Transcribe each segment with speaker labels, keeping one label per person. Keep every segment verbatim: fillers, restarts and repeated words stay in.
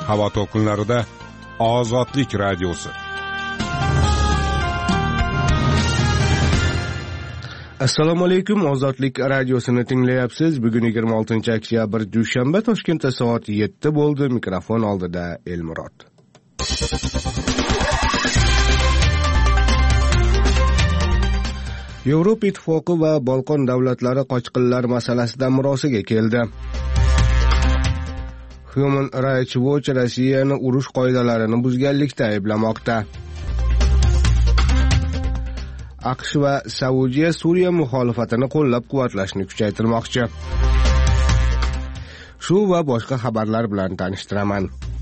Speaker 1: Havo to'lqinlarida Ozodlik radiosi.
Speaker 2: Assalomu alaykum, Ozodlik radiosini tinglayapsiz. Bugun yigirma oltinchi oktyabr dushanba, Toshkentda soat yetti bo'ldi. Mikrofon oldida Elmurod. Yevropa Ittifoqi va Bolqon davlatlari qochqinlar masalasida murosaga keldi. Human Rights Watch Rossiyani urush qoidalarini buzganlikda ayblamoqda. AQSh va Saudiya Suriya muxolifatini qo'llab-quvvatlashni kuchaytirmoqchi. Shu va boshqa xabarlar bilan tanishtiraman.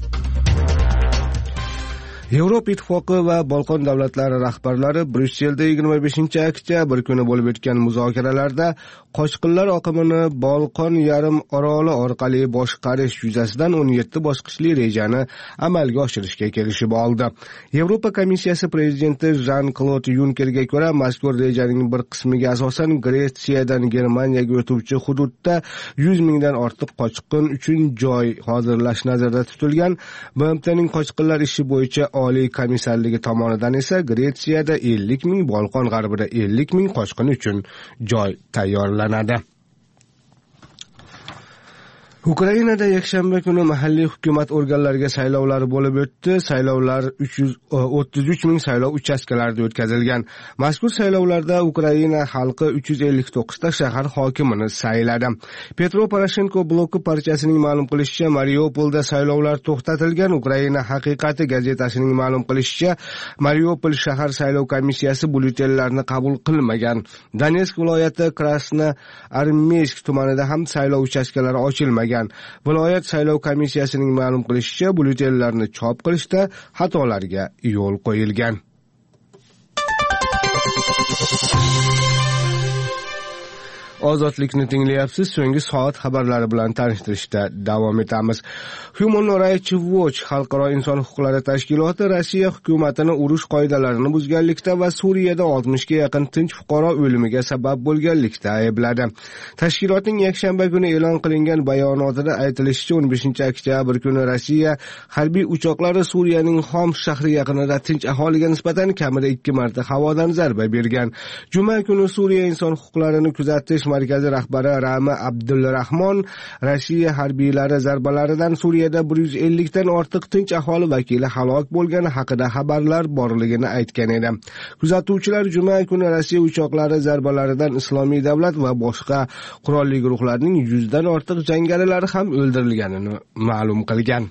Speaker 2: Yevropa Ittifoqi va Bolqon davlatlari rahbarlari Bryusselda yigirma beshinchi oktyabr kuni bo'lib o'tgan muzokaralarda qochqinlar oqimini Bolqon yarim oroli orqali boshqarish yuzasidan o'n yetti bosqichli rejani amalga oshirishga kelishib oldi. Yevropa komissiyasi prezidenti Jean-Claude Junckerga ko'ra, mazkur rejaning bir qismiga asosan Gretsiyadan Germaniyaga o'tuvchi hududda yuz mingdan ortiq qochqin uchun joy hozirlash nazarda tutilgan. B M T'ning qochqinlar ishi bo'yicha Oliy komissarligi tomonidan esa Gretsiyada ellik ming, Bolqon g'arbida ellik ming qochqin uchun joy tayyorlanadi. Ukrainada yakshanba kuni mahalliy hukumat organlariga saylovlar bo'lib o'tdi. Saylovlar uch yuz o'ttiz uch ming saylov uchastkalarida o'tkazilgan. Mazkur saylovlarda Ukraina xalqi uch yuz ellik to'qqiz ta shahar hokimini sayladi. Petro Poroshenko bloki partiyasining ma'lum qilishicha, Mariupolda saylovlar to'xtatilgan. Ukraina haqiqati gazetasining ma'lum qilishicha, Mariupol shahar saylov komissiyasi byulletenlarni qabul qilmagan. Donetsk viloyati Krasnoarmeysk tumanida ham saylov uchastkalari ochilmagan. Viloyat saylov komissiyasining ma'lum qilishicha, byulletenlarni chop qilishda xatolarga yo'l qo'yilgan. Ozodlikni tinglayapsiz. So'nggi soat xabarlari bilan tanishtirishda davom etamiz. Human Rights Watch xalqaro inson huquqlari tashkiloti Rossiya hukumatini urush qoidalarini buzganlikda va Suriyada oltmishga yaqin tinch fuqaro o'limiga sabab bo'lganlikda aybladi. Tashkilotning yakshanba kuni e'lon qilingan bayonotida aytilishicha, o'n beshinchi oktyabr kuni Rossiya harbiy uchoqlari Suriyaning Xoms shahri yaqinida tinch aholiga nisbatan kamida ikki marta havodan zarba bergan. Juma kuni Suriya inson huquqlarini kuzatish markazi rahbari Rami Abdulrahmon Rossiya harbiylari zarbalaridan Suriyada bir yuz ellik dan ortiq tinch aholi vakili halok bo'lgani haqida xabarlar borligini aytgan edi. Kuzatuvchilar juma kuni Rossiya uchoqlari zarbalaridan Islomiy davlat va boshqa qurolli guruhlarning yuz dan ortiq jangarilari ham o'ldirilganini ma'lum qilgan.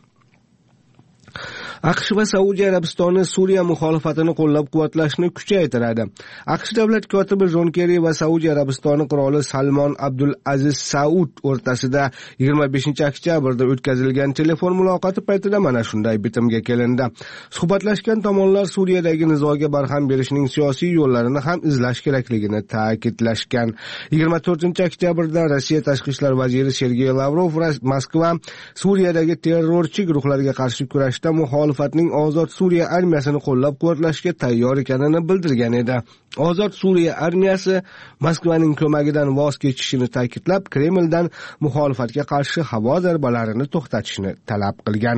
Speaker 2: AQSh va Saudiya Arabistoni Suriya muxolifatini qo'llab-quvvatlashni kuchaytiradi. AQSh davlat kotibi Jon Kerri va Saudiya Arabistoni qiroli Salmon Abdul Aziz Saud o'rtasida yigirma beshinchi oktyabrda o'tkazilgan telefon muloqoti paytida mana shunday bitimga kelindi. Suhbatlashgan tomonlar Suriyadagi nizoga barham berishning siyosiy yo'llarini ham izlash kerakligini ta'kidlashgan. yigirma to'rtinchi oktyabrda Rossiya tashqi ishlar vaziri Sergey Lavrov Moskva Suriyadagi terrorchi guruhlarga qarshi kurashda muxolifat Fatning Ozod Suriya armiyasini qo'llab-quvvatlashga tayyor ekanini bildirgan edi. Ozod Suriya armiyasi Moskvaning ko'magidan voz kechishini ta'kidlab, Kremldan muxolifatga qarshi havo zarbalarini to'xtatishni talab qilgan.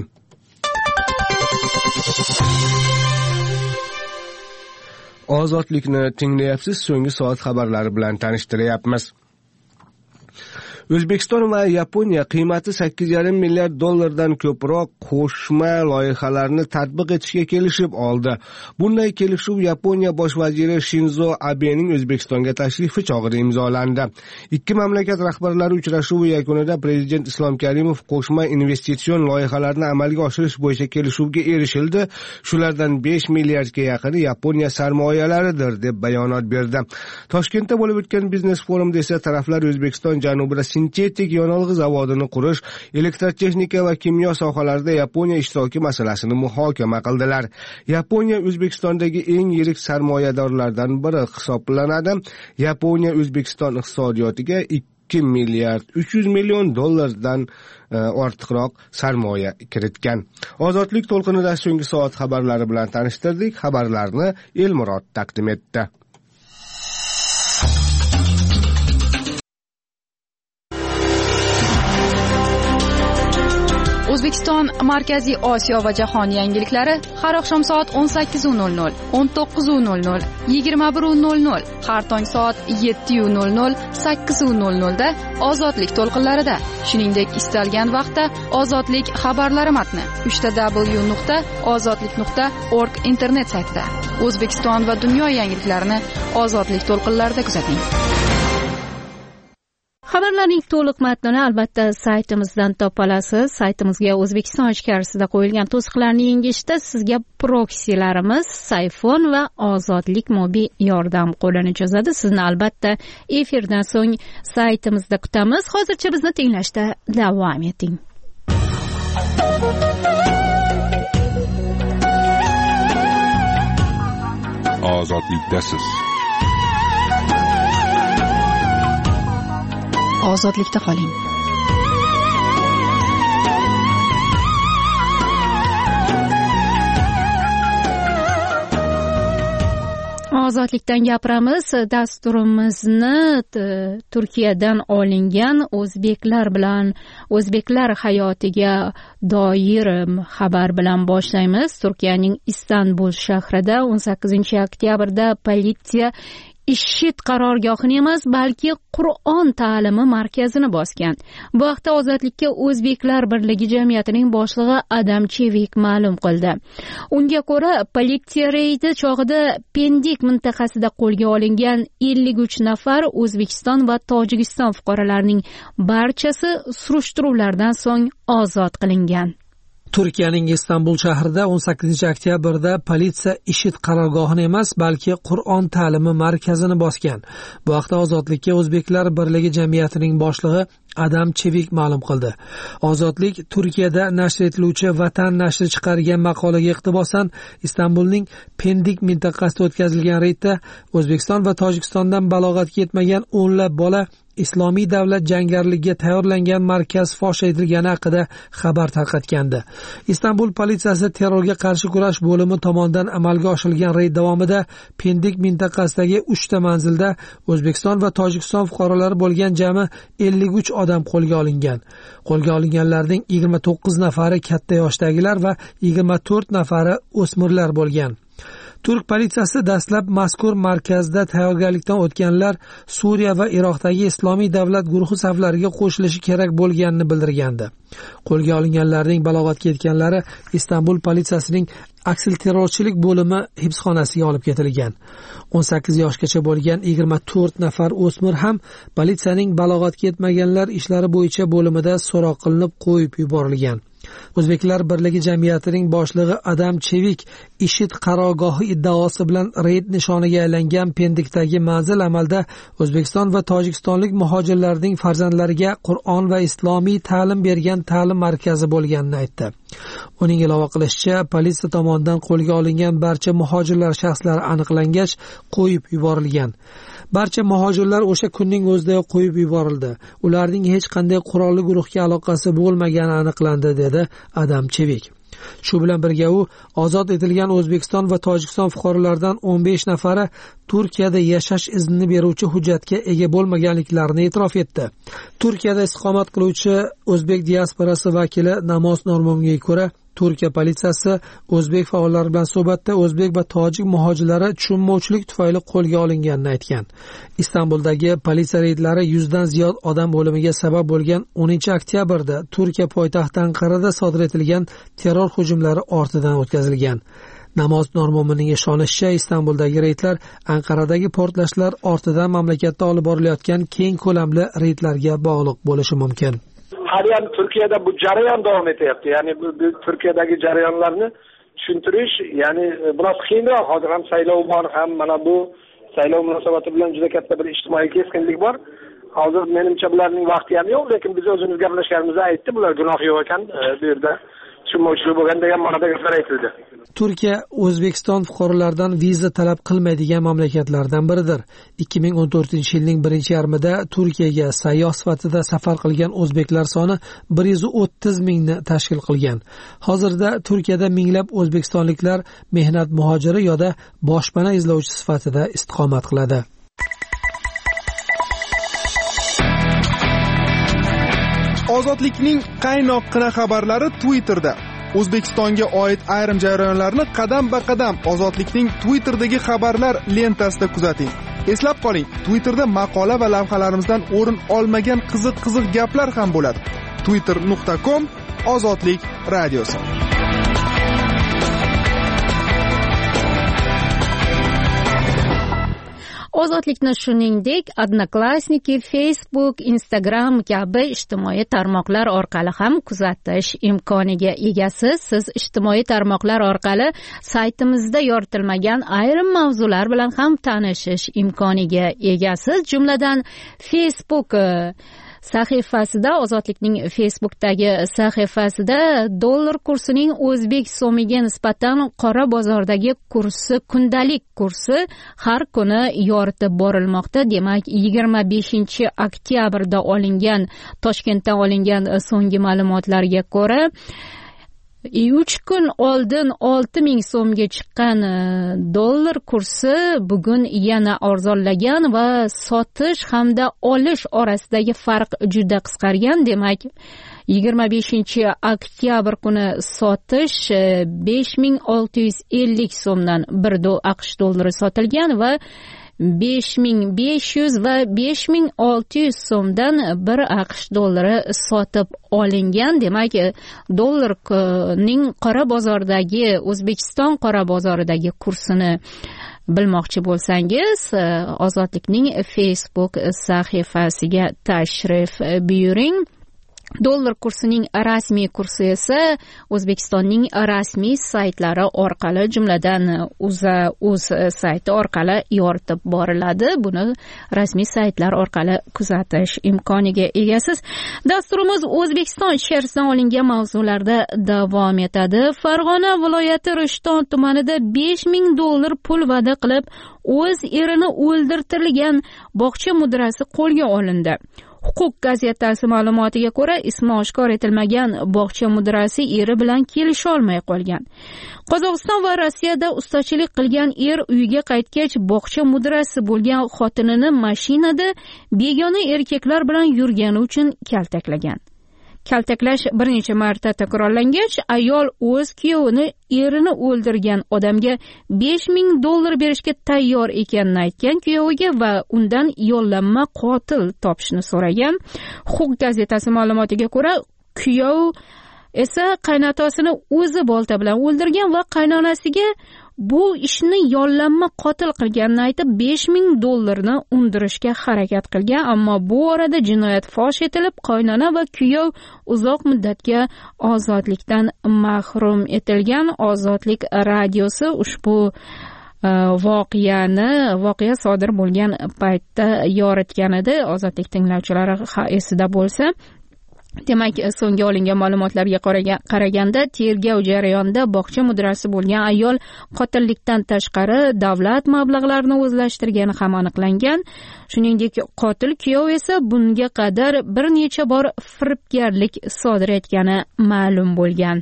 Speaker 2: Ozodlikni tinglayapsiz. So'nggi soat xabarlari bilan tanishtiryapmiz. O'zbekiston va Yaponiya qiymati sakkiz yarim milliard dollardan ko'proq qo'shma loyihalarni tatbiq etishga kelishib oldi. Bunday kelishuv Yaponiya bosh vaziri Shinzo Abening O'zbekistonga tashrifi chog'ida imzolandi. Ikki mamlakat rahbarlari uchrashuvi yakunida Prezident Islom Karimov qo'shma investitsion loyihalarni amalga oshirish bo'yicha kelishuvga erishildi. Shulardan besh milliardga yaqini Yaponiya sarmoyalaridir deb bayonot berdi. Toshkentda bo'lib o'tgan biznes forumda esa taraflar O'zbekiston janubida sintetik yonilg'i zavodini qurish, elektrotexnika va kimyo sohalarida Yaponiya ishtiroki masalasini muhokama qildilar. Yaponiya O'zbekistondagi eng yirik sarmoyadorlardan biri hisoblanadi. Yaponiya O'zbekiston iqtisodiyotiga ikki milliard uch yuz million dollardan ortiqroq sarmoya kiritgan. Ozodlik to'lqinida so'nggi soat xabarlari bilan tanishtirdik. Xabarlarni Elmurod taqdim etdi.
Speaker 3: O'zbekiston, Markaziy Osiyo va jahon yangiliklari har oqshom soat o'n sakkiz nol nol, o'n to'qqiz nol nol, yigirma bir nol nol, har tong soat yetti nol nol, sakkiz nol nol da Ozodlik to'lqinlarida. Shuningdek, istalgan vaqtda Ozodlik xabarlari matni uch w nuqta ozodlik nuqta org internet saytida. O'zbekiston va dunyo yangiliklarini Ozodlik to'lqinlarida kuzating.
Speaker 4: Xabarlarning to'liq matnini albatta saytimizdan topa olasiz. Saytimizga O'zbekiston ichkarisida qo'yilgan to'siqlarni yengishda sizga proksilarimiz Sayfon va Ozodlik mobil yordam qo'lini cho'zadi. Sizni albatta efirdan so'ng saytimizda kutamiz. Hozircha bizni tinglashda davom eting.
Speaker 1: Ozodlikdasiz.
Speaker 3: Ozodlikda qoling.
Speaker 4: Ozodlikdan gapiramiz. Dasturimizni Turkiyadan olingan o'zbeklar bilan o'zbeklar hayotiga doir xabar bilan boshlaymiz. Turkiyaning Istanbul shahrida o'n sakkizinchi oktyabrda politsiya IShID qarorgohini emas, balki Qur'on ta'limi markazini bosgan. Bu haqda Ozodlikka O'zbeklar birligi jamiyatining boshlig'i Adam Chevik ma'lum qildi. Unga ko'ra, politsiya reydi chog'ida Pendik mintaqasida qo'lga olingan ellik uch nafar O'zbekiston va Tojikiston fuqarolarining barchasi surishtiruvlardan so'ng ozod qilingan.
Speaker 5: Turkiyaning Istanbul shahrida o'n sakkizinchi oktyabrda politsiya IShID qarorgohini emas, balki Qur'on ta'limi markazini bosgan. Bu haqda Ozodlikka O'zbeklar birligi jamiyatining boshlig'i Adam Chevik ma'lum qildi. Ozodlik Turkiyada nashr etiluvchi Vatan nashri chiqargan maqolaga iqtibosan Istanbulning Pendik mintaqasida o'tkazilgan reydda O'zbekiston va Tojikistondan balog'atga yetmagan o'nlab bola Islomiy davlat jangariligiga tayyorlangan markaz fosh etilgani haqida xabar tarqatgandi. Istanbul politsiyasi terrorga qarshi kurash bo'limi tomonidan amalga oshirilgan reyd davomida Pendik mintaqasidagi uchta manzilda O'zbekiston va Tojikiston fuqarolari bo'lgan jami ellik uch odam qo'lga olingan. Qo'lga olinganlarning yigirma to'qqiz nafari katta yoshdagilar va yigirma to'rt nafari o'smirlar bo'lgan. Turk politsiyasi dastlab mazkur markazda tayyorgarlikdan o'tganlar Suriya va Iroqdagi Islomiy davlat guruhi saflariga qo'shilishi kerak bo'lganini bildirgandi. Qo'lga olinganlarning balog'atga yetganlari Istanbul politsiyasining aksilterrorchilik bo'limi hibsxonasiga olib ketilgan. o'n sakkiz yoshgacha bo'lgan yigirma to'rt nafar o'smir ham politsiyaning balog'atga yetmaganlar ishlari bo'yicha bo'limida so'roq qilinib qo'yib yuborilgan. O'zbeklar birligi jamiyatining boshlig'i Adam Chevik IShID qarorgohi iddaosi bilan reyd nishoniga aylangan Pendikdagi manzil amalda O'zbekiston va Tojikistonlik muhojirlarning farzandlariga Qur'on va islomiy ta'lim bergan ta'lim markazi bo'lganini aytdi. Uning ilova qilishicha, politsiya tomonidan qo'lga olingan barcha muhojirlar shaxslari aniqlangach, qo'yib yuborilgan. Barcha muhojirlar o'sha kunning o'zida qo'yib yuborildi. Ularning hech qanday qurolli guruhga aloqasi bo'lmagani aniqlandi, dedi Adam Chevik. Shu bilan birga u ozod etilgan O'zbekiston va Tojikiston fuqarolaridan o'n besh nafari Turkiyada yashash iznini beruvchi hujjatga ega bo'lmaganliklarini e'tirof etdi. Turkiyada istiqomat qiluvchi o'zbek diasporasi vakili Namoz Normovga ko'ra, Turkiya politsiyasi o'zbek faollari bilan suhbatda o'zbek va tojik muhojirlari tushunmovchilik tufayli qo'lga olinganini aytgan. Istanbuldagi politsiya reydlari yuzdan ziyod odam o'limiga sabab bo'lgan o'ninchi oktyabrda Turkiya poytaxti Anqarada sodir etilgan terror hujumlari ortidan o'tkazilgan. Namoz Normovining ishonishicha, Istanbuldagi reydlar Anqaradagi portlashlar ortidan mamlakatda olib borilayotgan keng ko'lamli reydlarga bog'liq bo'lishi mumkin.
Speaker 6: Haliyan Turkiyada bu jarayon davom etyapti. Ya'ni bu, bu Turkiyadagi jarayonlarni tushuntirish, ya'ni biroz qiyinroq. Hozir ham saylov bor, ham mana bu saylov munosabati bilan juda katta bir ijtimoiy keskinlik bor. Hozir menimcha bularning vaqti ham yo'q, lekin biz o'zimiz gaplashganimizda aytdi, bular gunoh yo'q ekan, bu yerda tushunmovchilik bo'lgan degan ma'noda gaplar aytildi.
Speaker 5: Turkiya O'zbekiston fuqarolaridan viza talab qilmaydigan mamlakatlardan biridir. ikki ming o'n to'rtinchi yilning birinchi yarmida Turkiyaga sayyoh sifatida safar qilgan o'zbeklar soni bir yuz o'ttiz mingni tashkil qilgan. Hozirda Turkiyada minglab o'zbekistonliklar mehnat muhojiri yoda boshpana izlovchi sifatida istiqomat qiladi.
Speaker 7: Ozodlikning qaynoqqina xabarlari Twitterda. O'zbekistonga oid ayrim jarayonlarni qadam-ba-qadam Ozodlikning Twitterdagi xabarlar lentasida kuzating. Eslab qoling, Twitterda maqola va lavhalarimizdan o'rin olmagan qiziq-qiziq gaplar ham bo'ladi. twitter nuqta com Ozodlik radiosi.
Speaker 4: Ozodlikni shuningdek, Odnoklassniki, Facebook, Instagram kabi ijtimoiy tarmoqlar orqali ham kuzatish imkoniga egasiz. Siz ijtimoiy tarmoqlar orqali saytimizda yoritilmagan ayrim mavzular bilan ham tanishish imkoniga egasiz. Jumladan, Facebook sahifasida, Ozodlikning Facebookdagi sahifasida dollar kursining o'zbek so'miga nisbatan qora bozordagi kursi, kundalik kursi har kuni yoritib borilmoqda. Demak, yigirma beshinchi oktyabrda olingan, Toshkentdan olingan so'nggi ma'lumotlarga ko'ra, uch kun oldin olti ming so'mga chiqqan dollar kursi bugun yana arzonlagan va sotish hamda olish orasidagi farq juda qisqargan. Demak, yigirma beshinchi oktyabr kuni sotish besh ming olti yuz ellik so'mdan bir AQSh dollari sotilgan va besh ming besh yuz va besh ming olti yuz so'mdan bir AQSh dollari sotib olingan. Demak, dollarning qora bozordagi, O'zbekiston qora bozoridagi kursini bilmoqchi bo'lsangiz, Ozodlikning Facebook sahifasiga tashrif buyuring. Dollar kursining rasmiy kursi esa O'zbekistonning rasmiy saytlari orqali, jumladan UzAUz sayti orqali yoritib boriladi. Buni rasmiy saytlar orqali kuzatish imkoniga egasiz. Dasturimiz O'zbekiston ichkarisidan olingan mavzularda davom etadi. Farg'ona viloyati Rishton tumanida besh ming dollar pul va'da qilib o'z erini o'ldirtirgan bog'cha mudirasi qo'lga olindi. Huquq gazetasi ma'lumotiga ko'ra, ismi oshkor etilmagan bog'cha mudirasi eri bilan kelisha olmay qolgan. Qozog'iston va Rossiyada ustachilik qilgan er uyiga qaytgach, bog'cha mudirasi bo'lgan xotinini mashinada begona erkaklar bilan yurgani uchun kaltaklagan. Kaltaklash bir necha marta takrorlangach, ayol o'z kuyovini erini o'ldirgan odamga besh ming dollar berishga tayyor ekanini aytgan kuyoviga va undan yollanma qotil topishni so'ragan. Huquq gazetasi ma'lumotiga ko'ra, kuyov esa qaynotosini o'zi bolta bilan o'ldirgan va qaynonasiga bu ishni yollanma qotil qilganini aytib besh ming dollarni undirishga harakat qilgan, ammo bu orada jinoyat fosh etilib, qaynona va kuyov uzoq muddatga ozodlikdan mahrum etilgan. Ozodlik radiosi ushbu voqeani, voqea sodir bo'lgan paytda yoritgan edi. Ozodlik tinglovchilari esida bo'lsa, demak, so'nggi olingan ma'lumotlarga qaraganda, tergov jarayonida bog'cha mudirasi bo'lgan ayol qotillikdan tashqari davlat mablag'larini o'zlashtirgani ham aniqlangan. Shuningdek, qotil kuyov esa bunga qadar bir necha bor firibgarlik sodir etgani ma'lum bo'lgan.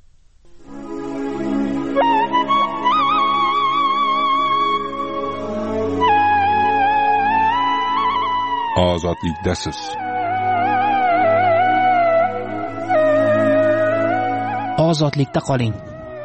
Speaker 1: Ozodlikdasiz.
Speaker 8: Ozodlikda qoling.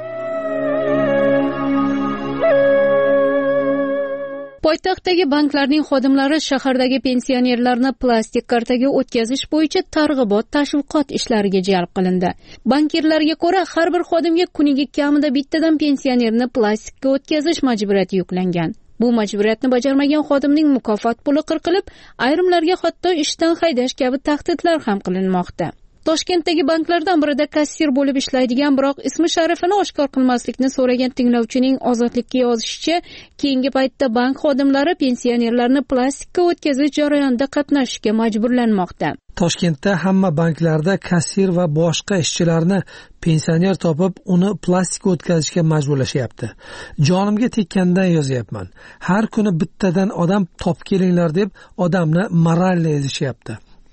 Speaker 4: Poytaxtdagi banklarning xodimlari shahardagi pensionerlarni plastik kartaga o'tkazish bo'yicha targ'ibot tashviqot ishlariga jalb qilindi. Bankirlarga ko'ra, har bir xodimga kuniga kamida bittadan pensionerni plastikka o'tkazish majburiyati yuklangan. Bu majburiyatni bajarmagan xodimning mukofot puli qirqilib, ayrimlarga hatto ishdan haydash kabi tahdidlar ham qilinmoqda. Toshkentdagi banklardan birida kassir bo'lib ishlaydigan, biroq ismi sharifini oshkor qilmaslikni so'ragan tinglovchining Ozodlikka yozishicha, keyingi paytda bank xodimlari pensionerlarni plastikka o'tkazish jarayonida qatnashishga majburlanmoqda.
Speaker 5: Toshkentda hamma banklarda kassir va boshqa ishchilarni pensioner topib, uni plastikka o'tkazishga majburlashyapti. Jonimga tekkandan yozyapman. Har kuni bittadan odam top kelinglar deb odamni moralni ezishyapti.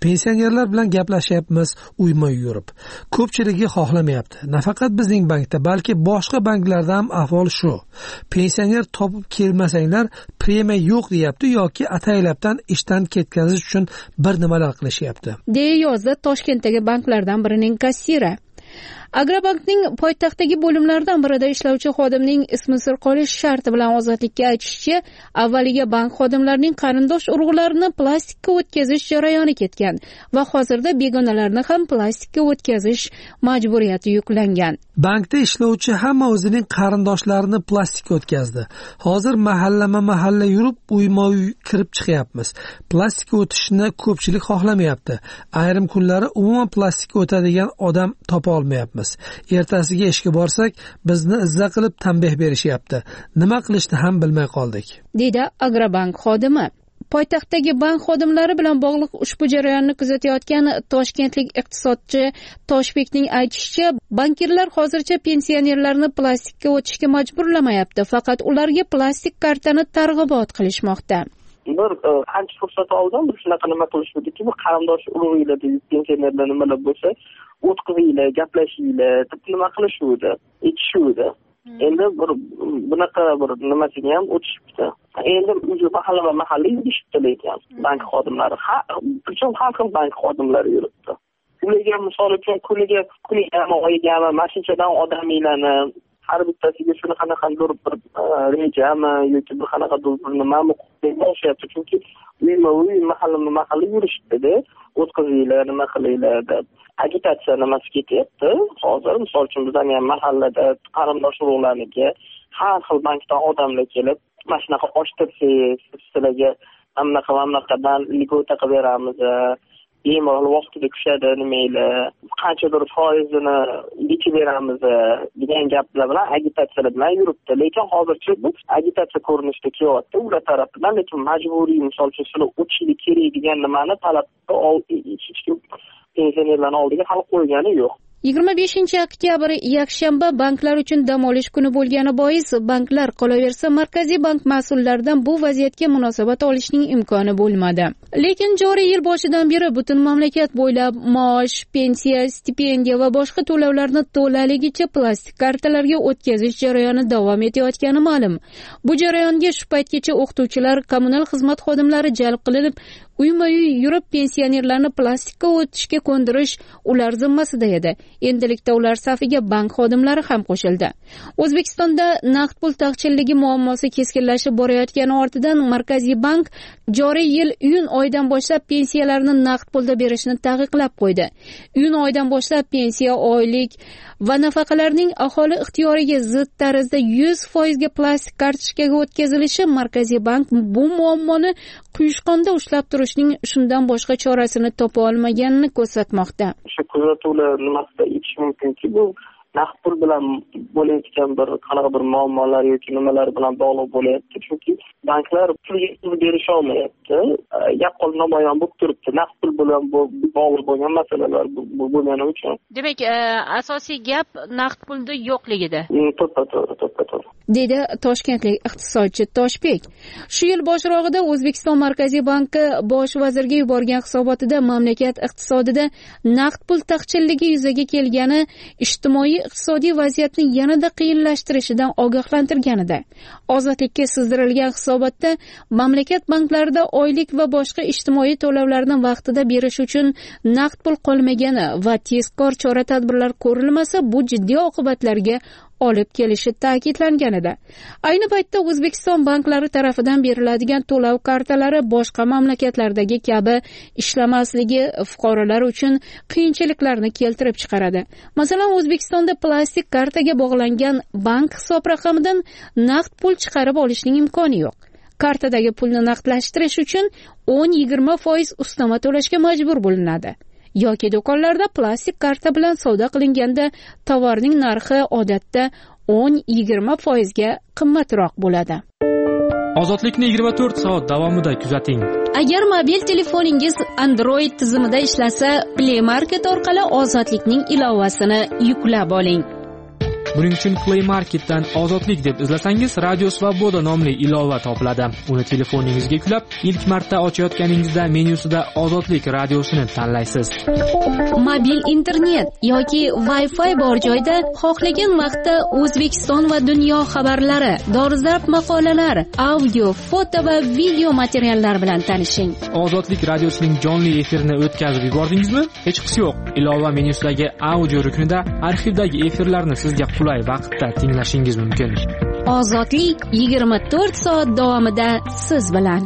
Speaker 5: pensionerlar bilan gaplashyapmiz uyma-uy yurib. Ko'pchiligi xohlamayapti. Nafaqat bizning bankda, balki boshqa banklarda ham ahvol shu. Pensioner topib kelmasanglar premiya yo'q deyapti yoki ataylabdan ishdan ketkazish uchun bir nimalar qilishyapti.
Speaker 4: deya yozdi Toshkentdagi banklardan birining kassiri. Agrobankning poytaxtdagi bo'limlaridan birida ishlovchi xodimning ismi sir qolish sharti bilan ozodlikka aytishicha, avvaliga bank xodimlarining qarindosh urug'larini plastikka o'tkazish jarayoni ketgan va hozirda begonalarni ham plastikka o'tkazish majburiyati yuklangan.
Speaker 5: Bankda ishlovchi hamma o'zining qarindoshlarini plastikka o'tkazdi. Hozir mahallama-mahalla yurib uyma-uy kirib chiqyapmiz. Plastikka o'tishni ko'pchilik xohlamayapti. Ayrim kunlari umuman plastikka o'tadigan odam topa olmayapmiz. Ertasiga ishga borsak, bizni izza qilib tanbeh berishyapti. Nima qilishni ham bilmay qoldik,
Speaker 4: dedi Agrobank xodimi. Poytaxtdagi bank xodimlari bilan bog'liq ushbu jarayonni kuzatayotgan toshkentlik iqtisodchi Toshbekning aytishicha, bankirlar hozircha pensionerlarni plastikka o'tishga majburlamayapti, faqat ularga plastik kartani targ'ibot qilishmoqda.
Speaker 9: Bir qancha fursat oldim, bir shunaqa nima qilishdi-ki, bu qarindosh urug'inglar deb pensionerlar nimalar bo'lsa, o'tkazinglar, gaplashinglar, deb nima qilishuvdi, aytishuvdi. Endi bir bunaqa bir nimasiga ham o'tishibdi. Endi o'zi mahalla va mahalla yurishibdi lekin bank xodimlari, qachon har xil bank xodimlari yuribdi. Ularga misol uchun kuniga kuniga oyiga mashinchadan odamlarni har bittasiga shuni qanaqadir bir rejami yoki bir qanaqadir bir nimami qo'yishyapti, chunki uyma-uy mahalla-mahalla yurishibdi-da, o'tkazinglar, nima qilinglar deb agitatsiya nimasi ketyapti. Hozir misol uchun bizning ham mahallada qarindosh urug'larniki har xil bankdan odamlar kelib, mana shunaqa ochtirsangiz, sizlarga hamnaqa hamnaqadan ligota qilib beramiz, bemalol vaqtida tushadi nimanglar, qanchadir foizini yechib beramiz degan gaplar bilan agitatsiyalar bilan yuribdi. Lekin hozircha bu agitatsiya ko'rinishida kelyapti ular tarafidan, lekin majburiy misol uchun sizlar o'tishlik kerak degan nimani talab hech kim pensionerlarning oldiga hali qo'ygani yo'q.
Speaker 4: yigirma beshinchi oktyabr yakshanba banklar uchun dam olish kuni bo'lgani bois banklar qolaversa Markaziy bank mas'ullaridan bu vaziyatga munosabat olishning imkoni bo'lmadi. Lekin joriy yil boshidan beri butun mamlakat bo'ylab maosh, pensiya, stipendiya va boshqa to'lovlarni to'laligicha plastik kartalarga o'tkazish jarayoni davom etayotgani ma'lum. Bu jarayonga shu paytgacha o'qituvchilar, kommunal xizmat xodimlari jalb qilinib, uyma-uy yurib pensionerlarni plastikka o'tishga ko'ndirish ular zimmasida edi. Endilikda ular safiga bank xodimlari ham qo'shildi. O'zbekistonda naqd pul taqchilligi muammosi keskinlashib borayotgani ortidan Markaziy bank joriy yil iyun oyidan boshlab pensiyalarni naqd pulda berishni taqiqlab qo'ydi. Iyun oyidan boshlab pensiya, oylik va nafaqalarning aholi ixtiyoriga zid tarzda yuz foiz ga plastik kartochkaga o'tkazilishi Markaziy bank bu muammoni quyushqonda ushlab turishning shundan boshqa chorasini topa olmaganini ko'rsatmoqda.
Speaker 9: Shu kuzatuvlar nimasida aytish mumkinki, bu naqd pul bilan bo'layotgan bir qanaqa bir muammolar yoki nimalar bilan bog'liq bo'layapti, chunki banklar pulga pul berisha olmayapti. Yaqqol namoyon bo'lib turibdi. Naqd pul bilan bog'liq bo'lgan masalalar bo'lgani uchun.
Speaker 10: Demak, asosiy gap naqd pulda yo'qligida.
Speaker 9: To'ppa-to'g'ri, to'ppa-to'g'ri.
Speaker 4: dedi toshkentlik iqtisodchi Toshbek. Shu yil boshrog'ida O'zbekiston Markaziy banki bosh vazirga yuborgan hisobotida mamlakat iqtisodida naqd pul taqchilligi yuzaga kelgani ijtimoiy iqtisodiy vaziyatni yanada qiyinlashtirishidan ogohlantirganida. Ozodlikka sizdirilgan hisobotda mamlakat banklarida oylik va boshqa ijtimoiy to'lovlarni vaqtida berish uchun naqd pul qolmagani va tezkor chora-tadbirlar ko'rilmasa bu jiddiy oqibatlarga olib kelishi ta'kidlangan edi. Ayni paytda O'zbekiston banklari tarafidan beriladigan to'lov kartalari boshqa mamlakatlardagi kabi ishlamasligi fuqarolar uchun qiyinchiliklarni keltirib chiqaradi. Masalan, O'zbekistonda plastik kartaga bog'langan bank hisob raqamidan naqd pul chiqarib olishning imkoni yo'q. Kartadagi pulni naqdlashtirish uchun o'n yigirma foiz ustama to'lashga majbur bo'linadi. Yoki do'konlarda plastik karta bilan savdo qilinganda tovarning narxi odatda o'n yigirma foiz ga qimmatroq bo'ladi.
Speaker 8: Ozodlikni yigirma to'rt soat davomida kuzating.
Speaker 4: Agar mobil telefoningiz Android tizimida ishlasa, Play Market orqali Ozodlikning ilovasini yuklab oling.
Speaker 8: Buning uchun Play Marketdan Ozodlik deb izlasangiz, Radio Svoboda nomli ilova topiladi. Uni telefoningizga yuklab, ilk marta ochayotganingizda menyusida Ozodlik radiosini tanlaysiz.
Speaker 4: Mobil internet yoki Wi-Fi bor joyda xohlagan vaqtda O'zbekiston va dunyo xabarlari, dolzarb maqolalar, audio, foto va video materiallar bilan tanishing.
Speaker 8: Ozodlik radiosining jonli efirini o'tkazib yubordingizmi? Hech qisi yo'q. Ilova menyusidagi audio ruknida arxivdagi efirlarni sizga qulay vaqtda tinglashingiz mumkin.
Speaker 4: Ozodlik yigirma to'rt soat davomida siz bilan.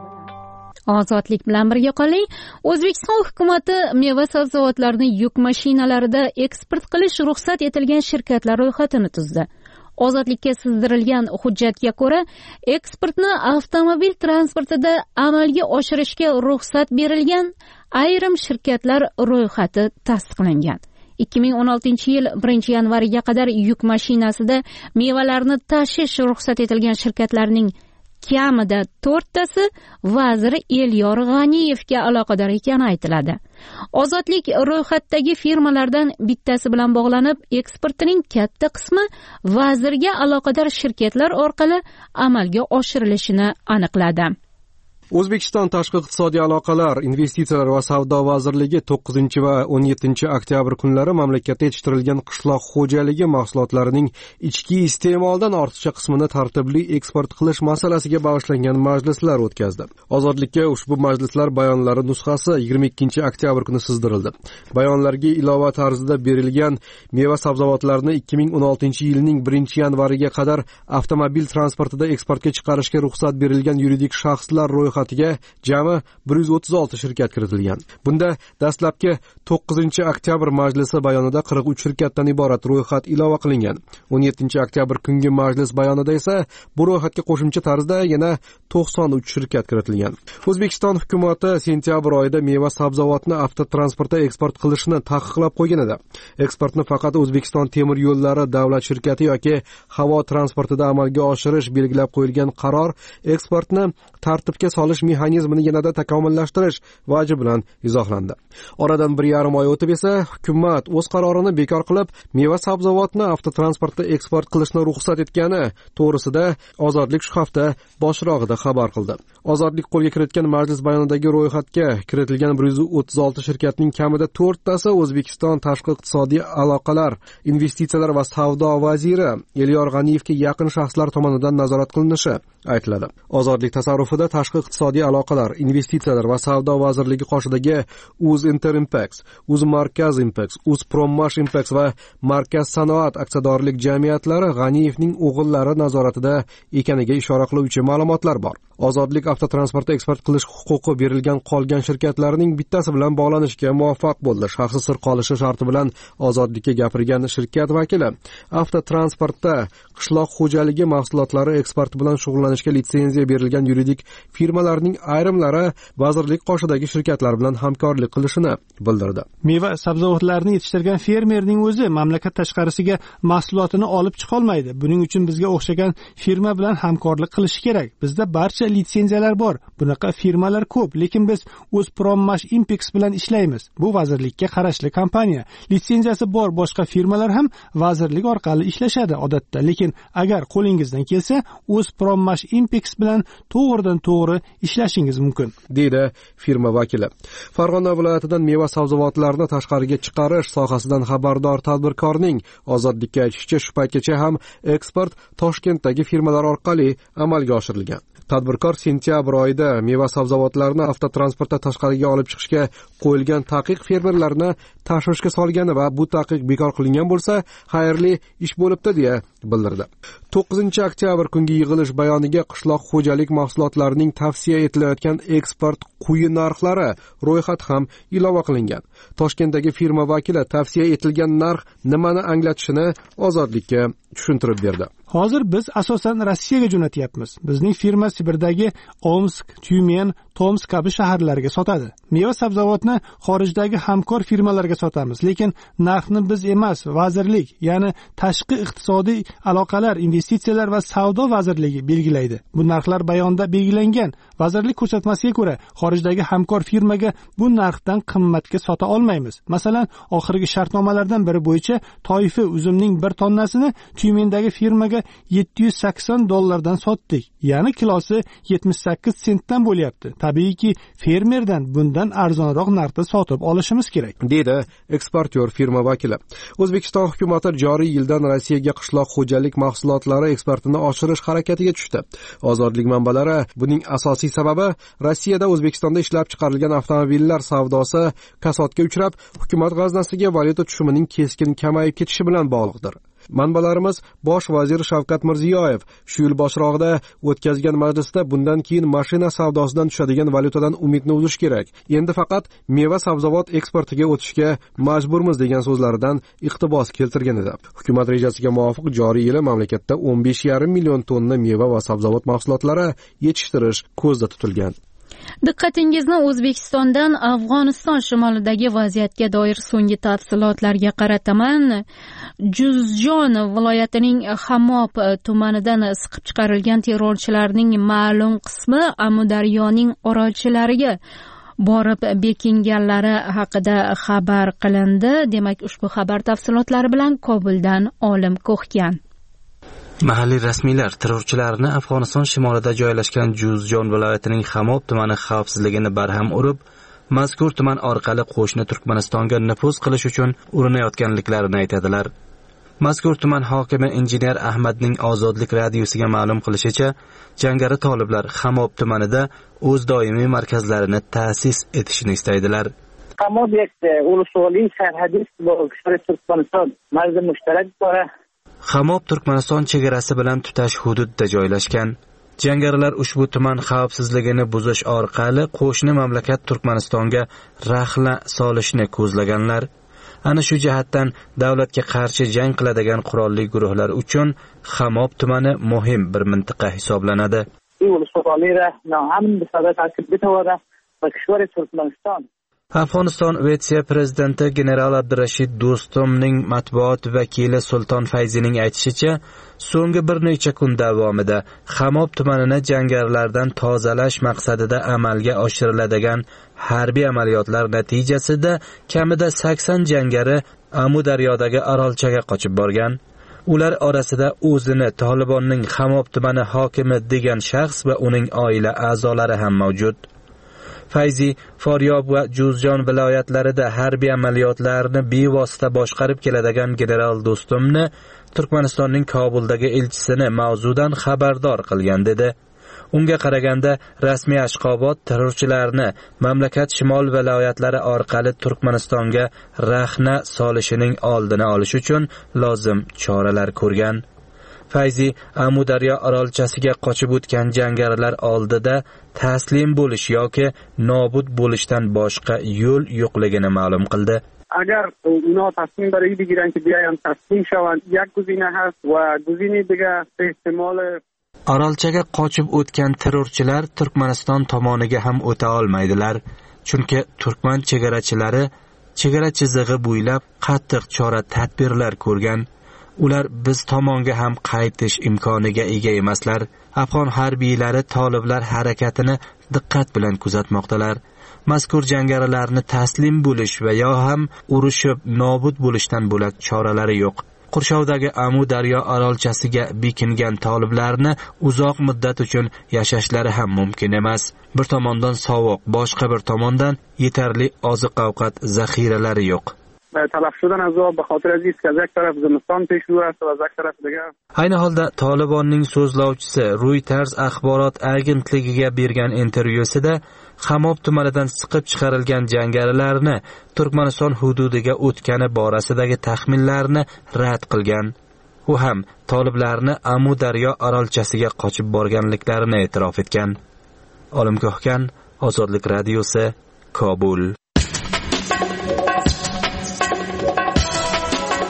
Speaker 4: Ozodlik bilan birga qoling. O'zbekiston hukumatı meva sabzavotlarini yuk mashinalarida eksport qilish ruxsat etilgan shirkatlar ro'yxatini tuzdi. Ozodlikka sizdirilgan hujjatga ko'ra, eksportni avtomobil transportida amalga oshirishga ruxsat berilgan ayrim shirkatlar ro'yxati tasdiqlangan. ikki ming o'n oltinchi yil birinchi yanvariga qadar yuk mashinasida mevalarni tashish ruxsat etilgan shirkatlarning kamida to'rttasi vazir Elyor G'aniyevga aloqador ekani aytiladi. Ozodlik ro'yxatdagi firmalardan bittasi bilan bog'lanib, eksportining katta qismi vazirga aloqador shirkatlar orqali amalga oshirilishini aniqladi.
Speaker 11: O'zbekiston Tashqi iqtisodiy aloqalar, investitsiyalar va savdo vazirligi to'qqizinchi va o'n yettinchi oktyabr kunlari mamlakatda yetishtirilgan qishloq xo'jaligi mahsulotlarining ichki iste'moldan ortiqcha qismini tartibli eksport qilish masalasiga bag'ishlangan majlislar o'tkazdi. Ozodlikka ushbu majlislar bayonlari nusxasi yigirma ikkinchi oktyabr kuni sizdirildi. Bayonlarga ilova tarzida berilgan meva sabzavotlarni ikki ming o'n oltinchi yilning birinchi yanvariga qadar avtomobil transportida eksportga chiqarishga ruxsat berilgan yuridik shaxslar ro'yxatiga jami bir yuz o'ttiz olti shirkat kiritilgan. Bunda dastlabki to'qqizinchi oktyabr majlisi bayonida qirq uch shirkatdan iborat ro'yxat ilova qilingan. o'n yettinchi oktyabr kungi majlis bayonida esa bu ro'yxatga qo'shimcha tarzda yana to'qson uch shirkat kiritilgan. O'zbekiston hukumatı sentyabr oyida meva sabzavotni avtotransportda eksport qilishni taqiqlab qo'ygan edi. Eksportni faqat O'zbekiston temir yo'llari davlat shirkati yoki havo transportida amalga oshirish belgilab qo'yilgan qaror eksportni tartibga solish mexanizmini yanada takomillashtirish vaji bilan izohlandi. Oradan bir yarim oy o'tib esa hukumat o'z qarorini bekor qilib, meva sabzavotni avtotransportda eksport qilishni ruxsat etgani to'g'risida Ozodlik shu hafta boshrog'ida xabar qildi. Ozodlik qo'lga kiritgan majlis bayonidagi ro'yxatga kiritilgan bir yuz o'ttiz olti shirkatning kamida to'rttasi O'zbekiston Tashqi iqtisodiy aloqalar, investitsiyalar va savdo vaziri Elyor G'aniyevga yaqin shaxslar tomonidan nazorat qilinishi aytiladi. Ozodlik tasarrufida Tashqi iqtisodiy aloqalar, investitsiyalar va savdo vazirligi qoshidagi Uz Interimpex, Uz Markaz Impex, Uz Prommash Impex va Markaz Sanoat aksiyadorlik jamiyatlari G'aniyevning o'g'illari nazoratida ekaniga ishora qiluvchi ma'lumotlar bor. Ozodlik avtotransportda eksport qilish huquqi berilgan qolgan shirkatlarning bittasi bilan bog'lanishga muvaffaq bo'ldi. Shaxsi sir qolishi sharti bilan Ozodlikka gapirgan shirkat vakili avtotransportda qishloq xo'jaligi mahsulotlari eksporti bilan shug'ullanishga litsenziya berilgan yuridik firmalarning ayrimlari vazirlik qoshidagi shirkatlar bilan hamkorlik qilishini bildirdi.
Speaker 12: Meva sabzavotlarni yetishtirgan fermerning o'zi mamlakat tashqarisiga mahsulotini olib chiqa olmaydi. Buning uchun bizga o'xshagan firma bilan hamkorlik qilish kerak. Bizda barcha litsenziyalar bor. Bunaqa firmalar ko'p, lekin biz o'z Prommash Impex bilan ishlaymiz. Bu vazirlikka qarashli kompaniya. Litsenziyasi bor boshqa firmalar ham vazirlik orqali ishlashadi odatda, lekin agar qo'lingizdan kelsa, o'z Prommash Impex bilan to'g'ridan to'g'ri ishlashingiz mumkin, deydi
Speaker 11: firma vakili. Farg'ona viloyatidan meva sabzavotlarni tashqariga chiqarish sohasidan xabardor tadbirkorning Ozodlikka aytishicha, shu paytgacha ham eksport Toshkentdagi firmalar orqali amalga oshirilgan. Tadbirkor sentyabr oyida meva sabzavotlarni avtotransportda tashqariga olib chiqishga qo'yilgan taqiq fermerlarni tashvishga solgani va bu taqiq bekor qilingan bo'lsa, xayrli ish bo'libdi deya bildirdi. to'qqizinchi oktyabr kungi yig'ilish bayoniga qishloq xo'jalik mahsulotlarining tavsiya etilayotgan eksport quyi narxlari ro'yxati ham ilova qilingan. Toshkentdagi firma vakili tavsiya etilgan narx nimani anglatishini Ozodlikka tushuntirib berdi.
Speaker 12: Hozir biz asosan Rossiyaga jo'natyapmiz. Bizning firma Sibirdagi Omsk, Tyumen, Tomsk kabi shaharlarga sotadi. Meva sabzavotni xorijdagi hamkor firmalarga firmaga sotamiz, lekin narxni biz emas, vazirlik, ya'ni tashqi iqtisodiy aloqalar, investitsiyalar va savdo vazirligi belgilaydi. Bu narxlar bayonda belgilangan. Vazirlik ko'rsatmasiga ko'ra, xorijdagi hamkor firmaga bu narxdan qimmatga sota olmaymiz. Masalan, oxirgi shartnomalardan biri bo'yicha Toifa uzumning bir tonnasini Tyumendagi firmaga yetti yuz sakson dollardan sotdik. Ya'ni kilosi yetmish sakkiz sentdan bo'lyapti. Tabiiyki, fermerdan bundan arzonroq narxda sotib olishimiz kerak,
Speaker 11: dedi eksportyor firma vakili. O'zbekiston hukumati joriy yildan Rossiyaga qishloq xo'jalik mahsulotlari eksportini oshirish harakatiga tushdi. Ozodlik manbalari buning asosiy sababi Rossiyada O'zbekistonda ishlab chiqarilgan avtomobillar savdosi kasodga uchrab, hukumat g'aznasiga valyuta tushumining keskin kamayib ketishi bilan bog'liqdir. Manbalarimiz Bosh vazir Shavkat Mirziyoyev shu yil boshrog'ida o'tkazgan majlisda bundan keyin mashina savdosidan tushadigan valyutadan umidni uzish kerak. Endi faqat meva sabzavot eksportiga o'tishga majburmiz degan so'zlaridan iqtibos keltirgan edi. Hukumat rejasiga muvofiq joriy yili mamlakatda o'n besh yarim million tonna meva va sabzavot mahsulotlari yetishtirish ko'zda tutilgan.
Speaker 4: Diqqatingizni O'zbekistondan Afg'oniston shimolidagi vaziyatga doir so'nggi tafsilotlarga qarataman. Juzjon viloyatining Hamob tumanidan siqib chiqarilgan terrorchilarning ma'lum qismi Amudaryoning orolchilariga borib bekinganlari haqida xabar qilindi. Demak, ushbu xabar tafsilotlari bilan Kobuldan Olim Ko'hgan.
Speaker 13: Mahalliy rasmiylar terrorchilarni Afg'oniston shimolida joylashgan Juzjon viloyatining Hamob tumani xavfsizligini barham urib, mazkur tuman orqali qo'shni Turkmanistonga nufuz qilish uchun urinayotganliklarini aytadilar. Mazkur tuman hokimi injener Ahmadning Ozodlik radiosiga ma'lum qilishicha, jangari toliblar Hamob tumanida o'z doimiy markazlarini ta'sis etishni istaydilar.
Speaker 14: Hamob yakta ulusoliy sarhadiy Turkmaniston marzi mushtarak bora
Speaker 13: Hamob Turkmaniston chegarasi bilan tutash hududda joylashgan. Jangarilar ushbu tuman xavfsizligini buzish orqali qo'shni mamlakat Turkmanistonga rahla solishni ko'zlaganlar. Ana shu jihatdan davlatga qarshi jang qiladigan qurolli guruhlar uchun Hamob tumani muhim bir mintaqa hisoblanadi. Afg'oniston vitse prezidenti general Abdurashid Do'stumning matbuot vakili Sulton Fayzining aytishicha, so'nggi bir necha kun davomida Hamob tumanini jangarilardan tozalash maqsadida amalga oshiriladigan harbiy amaliyotlar natijasida kamida sakson jangari Amudaryodagi orolchaga qochib borgan. Ular orasida o'zini Tolibonning Hamob tumani hokimi degan shaxs va uning oila a'zolari ham mavjud. Fayzi Foryob va Juzjon viloyatlarida harbiy amaliyotlarni bevosita boshqarib keladigan general Do'stumni Turkmanistonning Kobuldagi elchisini mavzudan xabardor qilgan dedi. Unga qaraganda rasmiy Ashqobod terrorchilarni mamlakat shimol viloyatlari orqali Turkmanistonga rahna solishining oldini olish uchun lozim choralar ko'rgan. Fayzi Amudaryo orolchasiga qochib o'tgan jangarilar oldida taslim bo'lish yoki nobud bo'lishdan boshqa yo'l yo'qligini ma'lum qildi.
Speaker 15: Agar uno taslim برای بگیرن که بیاین تسلیم شوند یک گزینه هست و گزینه دیگه احتمال
Speaker 13: Orolchaga qochib o'tgan terrorchilar Turkmaniston tomoniga ham o'ta olmaydilar, chunki turkman chegarachilari chegara chizig'i bo'ylab qattiq chora tadbirlar ko'rgan. Ular biz tomonga ham qaytish imkoniga ega emaslar. Afg'on harbiylari toliblar harakatini diqqat bilan kuzatmoqdalar. Mazkur jangarilarni taslim bo'lish va yo ham urushib nobud bo'lishdan bo'lak choralari yo'q. Qurshovdagi Amudaryo orolchasiga bekingan toliblarni uzoq muddat uchun yashashlari ham mumkin emas. Bir tomondan sovuq, boshqa bir tomondan yetarli oziq-ovqat zaxiralari yo'q.
Speaker 15: talaf شدن از آب به خاطر از اینکه از یک طرف زمستان پیش رو است و از یک طرف دیگه.
Speaker 13: Ayni holda Tolibonning so'zlovchisi Reuters axborot agentligiga bergan intervyusida Hamob tumanidan siqib chiqarilgan jangarilarni Turkmaniston hududiga o'tgani borasidagi taxminlarni rad qilgan. U ham toliblarni Amudaryo orolchasiga qochib borganliklarini e'tirof etgan. Olim Ko'hgan, Ozodlik radiosi, Kobul.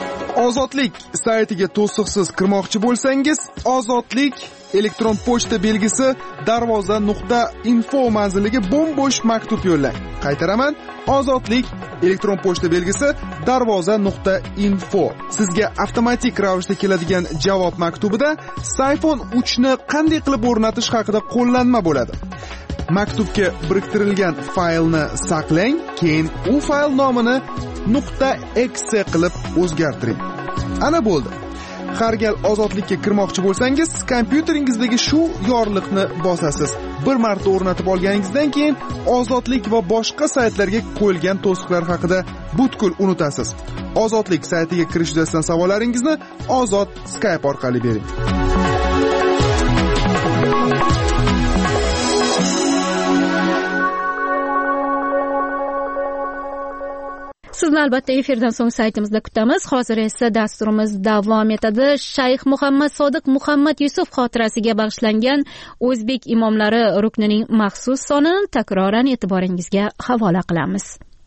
Speaker 7: Ozodlik saytiga to'siqsiz kirmoqchi bo'lsangiz, Ozodlik elektron pochta belgisi darvoza nuqta info manziliga bo'm-bo'sh maktub yo'llang. Qaytaraman, Ozodlik elektron pochta belgisi darvoza nuqta info. Sizga avtomatik ravishda keladigan javob maktubida iPhone uch ni qanday qilib o'rnatish haqida qo'llanma bo'ladi. Maktubga biriktirilgan faylni saqlang, keyin u fayl nomini .exe qilib o'zgartiring. Ana bo'ldi. Har gal Ozodlikka kirmoqchi bo'lsangiz, kompyuteringizga shu yorliqni bosasiz. Bir marta o'rnatib olganingizdan keyin Ozodlik va boshqa saytlarga qo'yilgan to'siqlar haqida butkul unutasiz. Ozodlik saytiga kirish yuzasidan savollaringizni Ozod Skype orqali bering.
Speaker 4: Sizni albatta efirdan so'ng saytimizda kutamiz. Hozir esa dasturimiz davom etadi. Shayx Muhammad Sodiq Muhammad Yusuf xotirasiga bag'ishlangan O'zbek imomlari ruknining maxsus sonini takroran e'tiboringizga havola qilamiz.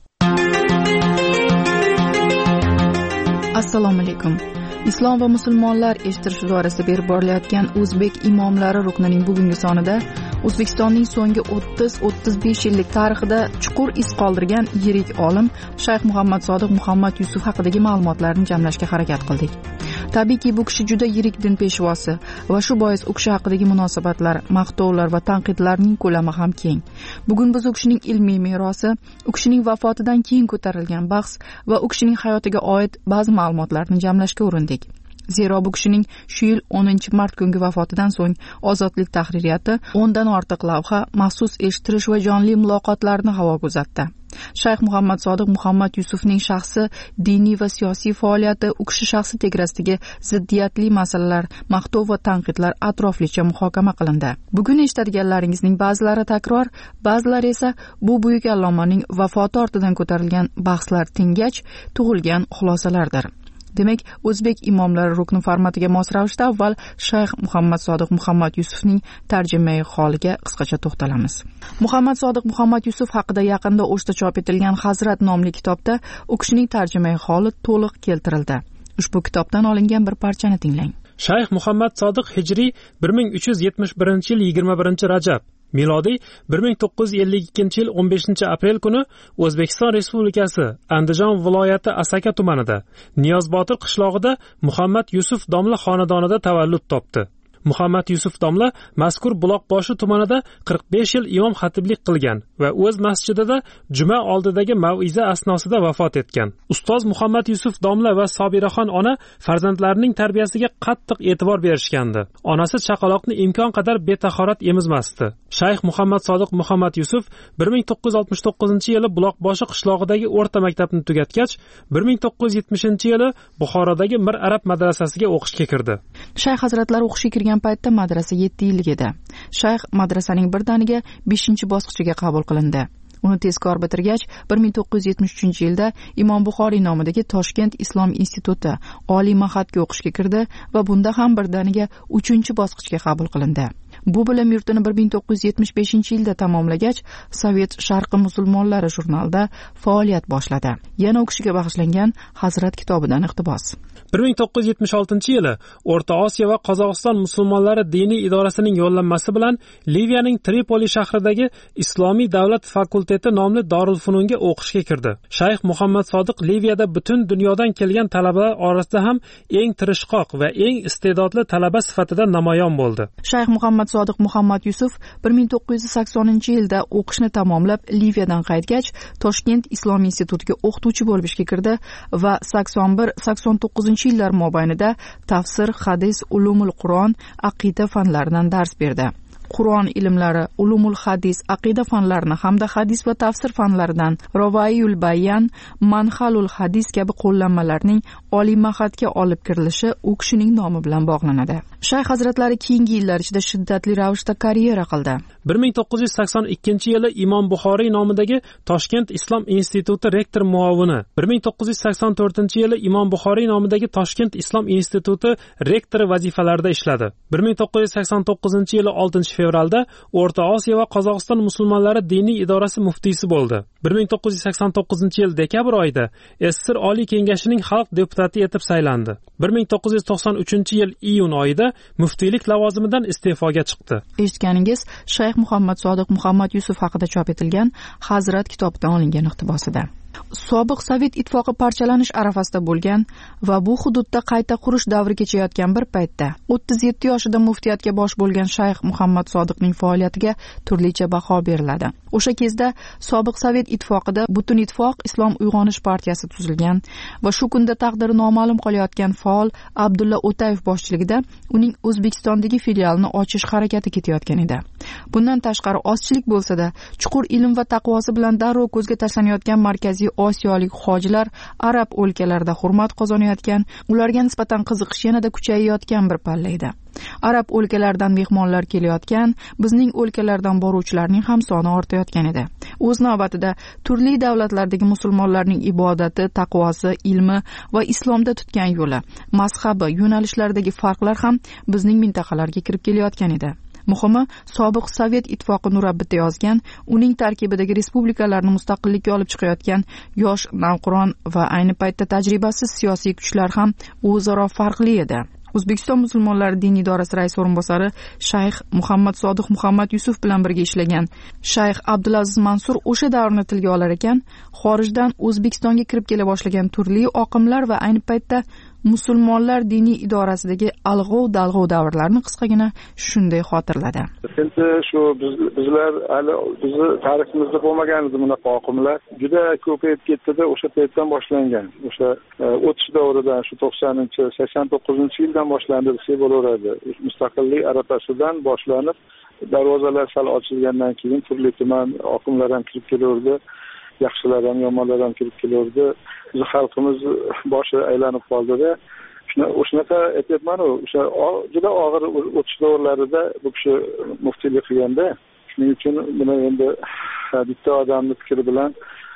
Speaker 16: Assalomu alaykum. Islom va musulmonlar eshittirish doirasida berib borilayotgan O'zbek imomlari ruknining bugungi sonida O'zbekistonning so'nggi o'ttiz o'ttiz besh yillik tarixida chuqur iz qoldirgan yirik olim Shayx Muhammad Sodiq Muhammad Yusuf haqidagi ma'lumotlarni jamlashga harakat qildik. Tabiiyki, bu kishi juda yirik din peshvosi va shu bois u kishi haqidagi munosabatlar, maqtovlar va tanqidlarning ko'lami ham keng. Bugun biz u kishining ilmiy merosi, u kishining vafotidan keyin ko'tarilgan bahs va u kishining hayotiga oid ba'zi ma'lumotlarni jamlashga urindik. Zero bu kishining shu yil o'ninchi mart kungi vafotidan so'ng Ozodlik tahririyati o'ndan ortiq lavha, maxsus eshittirish va jonli muloqotlarni havoga uzatdi. Shayx Muhammad Sodiq Muhammad Yusufning shaxsi, diniy va siyosiy faoliyati, u kishi shaxsi tegrasidagi ziddiyatli masalalar, maqtov va tanqidlar atroflicha muhokama qilindi. Bugun eshitadiganlaringizning ba'zilari takror, ba'zilari esa bu buyuk allomaning vafoti ortidan ko'tarilgan bahslar tingach tug'ilgan xulosalardir. Demak, O'zbek imomlari rukni formatiga mos ravishda avval Shayx Muhammad Sodiq Muhammad Yusufning tarjimai holiga qisqacha to'xtalamiz. Muhammad Sodiq Muhammad Yusuf haqida yaqinda O'shda chop etilgan Hazrat nomli kitobda u kishining tarjimai holi to'liq keltirildi. Ushbu kitobdan olingan bir parchani tinglang.
Speaker 5: Shayx Muhammad Sodiq hijriy bir ming uch yuz yetmish birinchi yil yigirma birinchi Rajab, milodiy bir ming to'qqiz yuz ellik ikkinchi yil o'n beshinchi aprel kuni O'zbekiston Respublikasi Andijon viloyati Asaka tumanida Niyozbotir qishlog'ida Muhammad Yusuf domla xonadonida tavallud topdi. Muhammad Yusuf domla mazkur Buloqboshi tumanida qirq besh yil imom xatiblik qilgan va o'z masjidida juma oldidagi mav'iza asnosida vafot etgan. Ustoz Muhammad Yusuf domla va Sobiraxon ona farzandlarining tarbiyasiga qattiq e'tibor berishgandi. Onasi chaqaloqni imkon qadar betahorat emizmasdi. Shayx Muhammad Sodiq Muhammad Yusuf bir ming to'qqiz yuz oltmish to'qqizinchi yili Buloqboshi qishlog'idagi o'rta maktabni tugatgach, bir ming to'qqiz yuz yetmishinchi yili Buxorodagi Mir Arab madrasasiga o'qishga kirdi.
Speaker 16: Shayx hazratlari o'qishga kirgan paytda madrasa yetti yillik edi. Shayx madrasaning birdaniga beshinchi bosqichiga qabul qilindi. Uni tezkor bitirgach, bir ming to'qqiz yuz yetmish uchinchi yilda Imom Buxoriy nomidagi Toshkent Islom instituti oliy ma'hadga o'qishga kirdi va bunda ham birdaniga uchinchi bosqichga qabul qilindi. Bu bilim yurtini bir ming to'qqiz yuz yetmish beshinchi yilda tamomlagach, Sovet Sharqi musulmonlari jurnalida faoliyat boshladi. Yana o'qishiga bag'ishlangan Hazrat kitobidan iqtibos.
Speaker 5: bir ming to'qqiz yuz yetmish oltinchi yili O'rta Osiyo va Qozog'iston musulmonlari diniy idorasining yo'llanmasi bilan Liviyaning Tripoli shahridagi Islomiy davlat fakulteti nomli Dorulfununga o'qishga kirdi. Shayx Muhammad Sodiq Liviyada butun dunyodan kelgan talabalar orasida ham eng tirishqoq va eng iste'dodli talaba sifatida namoyon bo'ldi.
Speaker 16: Shayx Muhammad Sodiq Muhammad Yusuf bir ming to'qqiz yuz saksoninchi yilda o'qishni tamomlab Liviyadan qaytgach, Toshkent Islom institutiga o'qituvchi bo'lib ishga kirdi va sakson bir sakson to'qqizinchi yillar mobaynida tafsir, hadis, ulumul Qur'on, aqida fanlaridan dars berdi. Qur'on ilmlari, ulumul hadis, aqida fanlarini hamda hadis va tafsir fanlaridan Ravaiul Bayan, Manhalul hadis kabi qo'llanmalarning oliy ma'hadga olib kirilishi u kishining nomi bilan bog'lanadi. Shayx hazratlari keyingi yillar ichida shiddatli ravishda karyera qildi.
Speaker 5: bir ming to'qqiz yuz sakson ikkinchi yili Imom Buxoriy nomidagi Toshkent Islom instituti rektor muovini, bir ming to'qqiz yuz sakson to'rtinchi yili Imom Buxoriy nomidagi Toshkent Islom instituti rektori vazifalarida ishladi. bir ming to'qqiz yuz sakson to'qqizinchi yili oltinchi
Speaker 17: fevralda O'rta Osiyo va Qozog'iston musulmonlari diniy idorasi muftiysi bo'ldi. bir ming to'qqiz yuz sakson to'qqizinchi yil dekabr oyida SSR Oliy kengashining xalq deputati etib saylandi. bir ming to'qqiz yuz to'qson uchinchi yil iyun oyida muftiylik lavozimidan iste'foga chiqdi.
Speaker 16: Eshitganingiz Shayx Muhammad Sodiq Muhammad Yusuf haqida chop etilgan Hazrat kitobidan olingan iqtibosida. Sobiq Sovet ittifoqi parchalanish arafasida bo'lgan va bu hududda qayta qurish davri kechayotgan bir paytda o'ttiz yetti yoshida muftiyatga bosh bo'lgan Shayx Muhammad Sodiqning faoliyatiga turlicha baho beriladi. O'sha kezda sobiq Sovet ittifoqida Butun ittifoq Islom uyg'onish partiyasi tuzilgan va shu kunda taqdiri noma'lum qolayotgan faol Abdulla O'tayev boshchiligida uning O'zbekistondagi filialini ochish harakati ketayotgan edi. Bundan tashqari ozchilik bo'lsa-da, chuqur ilm va taqvosi bilan darrov ko'zga tashlanayotgan markaziy osiyolik hojilar arab o'lkalarida hurmat qozonayotgan, ularga nisbatan qiziqish yanada kuchayayotgan bir palla edi. Arab o'lkalaridan mehmonlar kelayotgan, bizning o'lkalardan boruvchilarning ham soni ortayotgan edi. O'z navbatida turli davlatlardagi musulmonlarning ibodati, taqvosi, ilmi va islomda tutgan yo'li, mazhabi, yo'nalishlaridagi farqlar ham bizning mintaqalarga kirib kelayotgan edi. Muhimi, sobiq Sovet ittifoqi Nurabbita yozgan, uning tarkibidagi respublikalarni mustaqillikka olib chiqayotgan yosh navqiron va ayni paytda tajribasiz siyosiy kuchlar ham o'zaro farqli edi. O'zbekiston musulmonlari diniy idorasi rais o'rinbosari Shayx Muhammad Sodiq Muhammad Yusuf bilan birga ishlagan Shayx Abdulaziz Mansur o'sha davrni tilga olar ekan, xorijdan O'zbekistonga kirib kela boshlagan turli oqimlar va ayni paytda musulmonlar diniy idorasidagi alg'ov-dalg'ov davrlarni qisqagina shunday xotirladi.
Speaker 18: Endi shu biz, bizlar hali bizni tariximizda bo'lmagan edi bunaqa oqimlar. Juda ko'payib ketdi-da, o'sha paytdan boshlangan. O'sha o'tish davridan, shu to'qsoninchi, sakson to'qqizinchi yildan boshlandi desa bo'laveradi. Mustaqillik arafasidan boshlanib, darvozalar sal ochilgandan keyin turli tuman oqimlar ham kirib kelaverdi. Yaxshilar ham, yomonlar ham kirib kelaverdi. Biz xalqimiz boshi aylanib qoldi-da. Shuna o'shanaqa aytayapman-ku, o'sha juda og'ir o'tish davrlarida bu kishi muftiylik qilganda, shuning uchun buni endi bitta odamning fikri bilan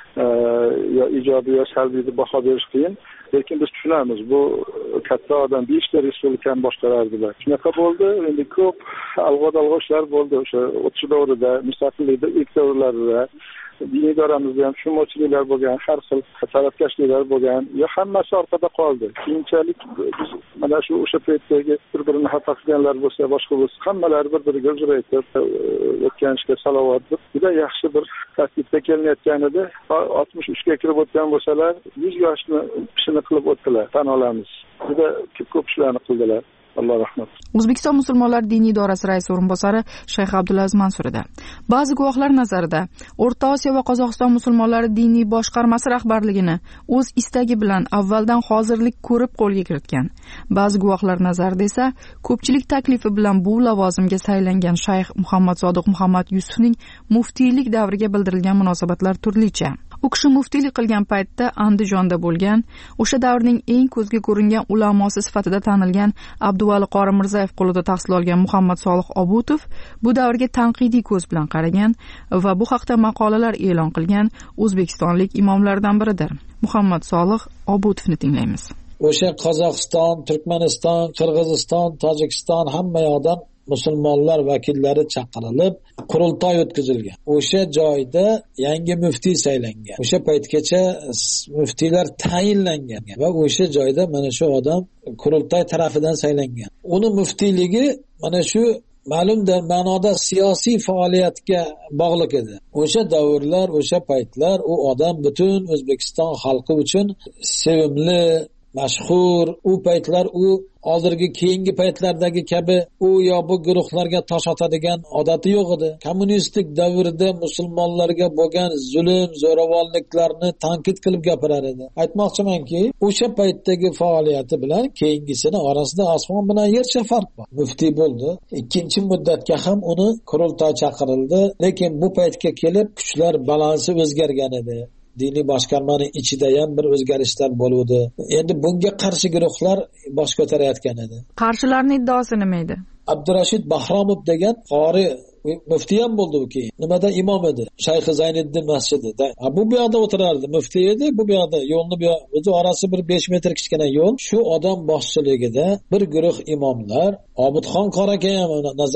Speaker 18: yo ijobiy yo salbiy deb baho berish qiyin. Lekin biz tushunamiz, bu katta odam beshta respublikani boshqarardilar. Shunaqa bo'ldi, endi ko'p alg'ov-dalg'ov ishlar bo'ldi o'sha o'tish davrida, mustaqillikda ilk davrlarida. Diniy idoramizda ham tushunmovchiliklar bo'lgan, har xil tarafkashliklar bo'lgan, yo hammasi orqada qoldi. Keyinchalik biz mana shu o'sha paytdagi bir-birini xafa qilganlar bo'lsa, boshqa bo'lsa, hammalari bir-biriga uzr aytib, o'tgan ishga salovat deb juda yaxshi bir tartibda kelinayotgan edi. oltmish uchga kirib o'tgan bo'lsalar, yuz yoshni ishini qilib o'tdilar, tan olamiz. Juda ko'p ishlarni qildilar. Alloh rahmat.
Speaker 16: O'zbekiston musulmonlari diniy idorasi rais o'rinbosari Shayx Abdulaziz Mansur edi. Ba'zi guvohlar nazarida O'rta Osiyo va Qozog'iston musulmonlari diniy boshqarmasi rahbarligini o'z istagi bilan avvaldan hozirlik ko'rib qo'lga kiritgan. Ba'zi guvohlar nazarida esa ko'pchilik taklifi bilan bu lavozimga saylangan Shayx Muhammad Sodiq Muhammad Yusufning muftiylik davriga bildirilgan munosabatlar turlicha. U kishi muftiylik qilgan paytda Andijonda bo'lgan, o'sha davrning eng ko'zga ko'ringan ulamosi sifatida tanilgan Abduvali Qori Mirzayev qo'lida tahsil olgan Muhammad Solih Obutov bu davrga tanqidiy ko'z bilan qaragan va bu haqda maqolalar e'lon qilgan o'zbekistonlik imomlardan biridir. Muhammad Solih Obutovni tinglaymiz.
Speaker 19: O'sha Qozog'iston, Turkmaniston, Qirg'iziston, Tojikiston hamma yoqdan musulmonlar vakillari chaqirilib qurultoy o'tkazilgan. O'sha joyda yangi muftiy saylangan. O'sha paytgacha muftiylar tayinlangan va o'sha joyda mana shu odam qurultoy tarafidan saylangan. Uni muftiyligi mana shu ma'lum ma'noda siyosiy faoliyatga bog'liq edi. O'sha davrlar, o'sha paytlar u odam butun O'zbekiston xalqi uchun sevimli, mashhur, u paytlar u hozirgi keyingi paytlardagi kabi u yo bu guruhlarga tosh otadigan odati yo'q edi. Kommunistik davrda musulmonlarga bo'lgan zulm, zo'ravonliklarni tanqid qilib gapirar edi. Aytmoqchimanki, o'sha paytdagi faoliyati bilan keyingisini orasida osmon bilan yercha farq bor. Muftiy bo'ldi. Ikkinchi muddatga ham uni qurultoy chaqirildi, lekin bu paytga kelib kuchlar balansi o'zgargan edi. Diniy boshqarmaning ichida ham bir o'zgarishlar bo'ldi. Endi bunga qarshi guruhlar bosh ko'tarayotgan edi.
Speaker 16: Qarshilarning iddaosi nima edi?
Speaker 19: Abdurashid Bahromov degan qori muftiy ham bo'ldi u keyin. Nimada imom edi? Shayx Zayniddin masjidida. Bu bu yoqda o'tirardi, muftiy edi. Bu bu yoqda yo'lni bu o'zi orasi bir besh metr kichkina yo'l. Shu odam boshchiligida bir guruh imomlar, Obidxon qori aka ham Nazarov,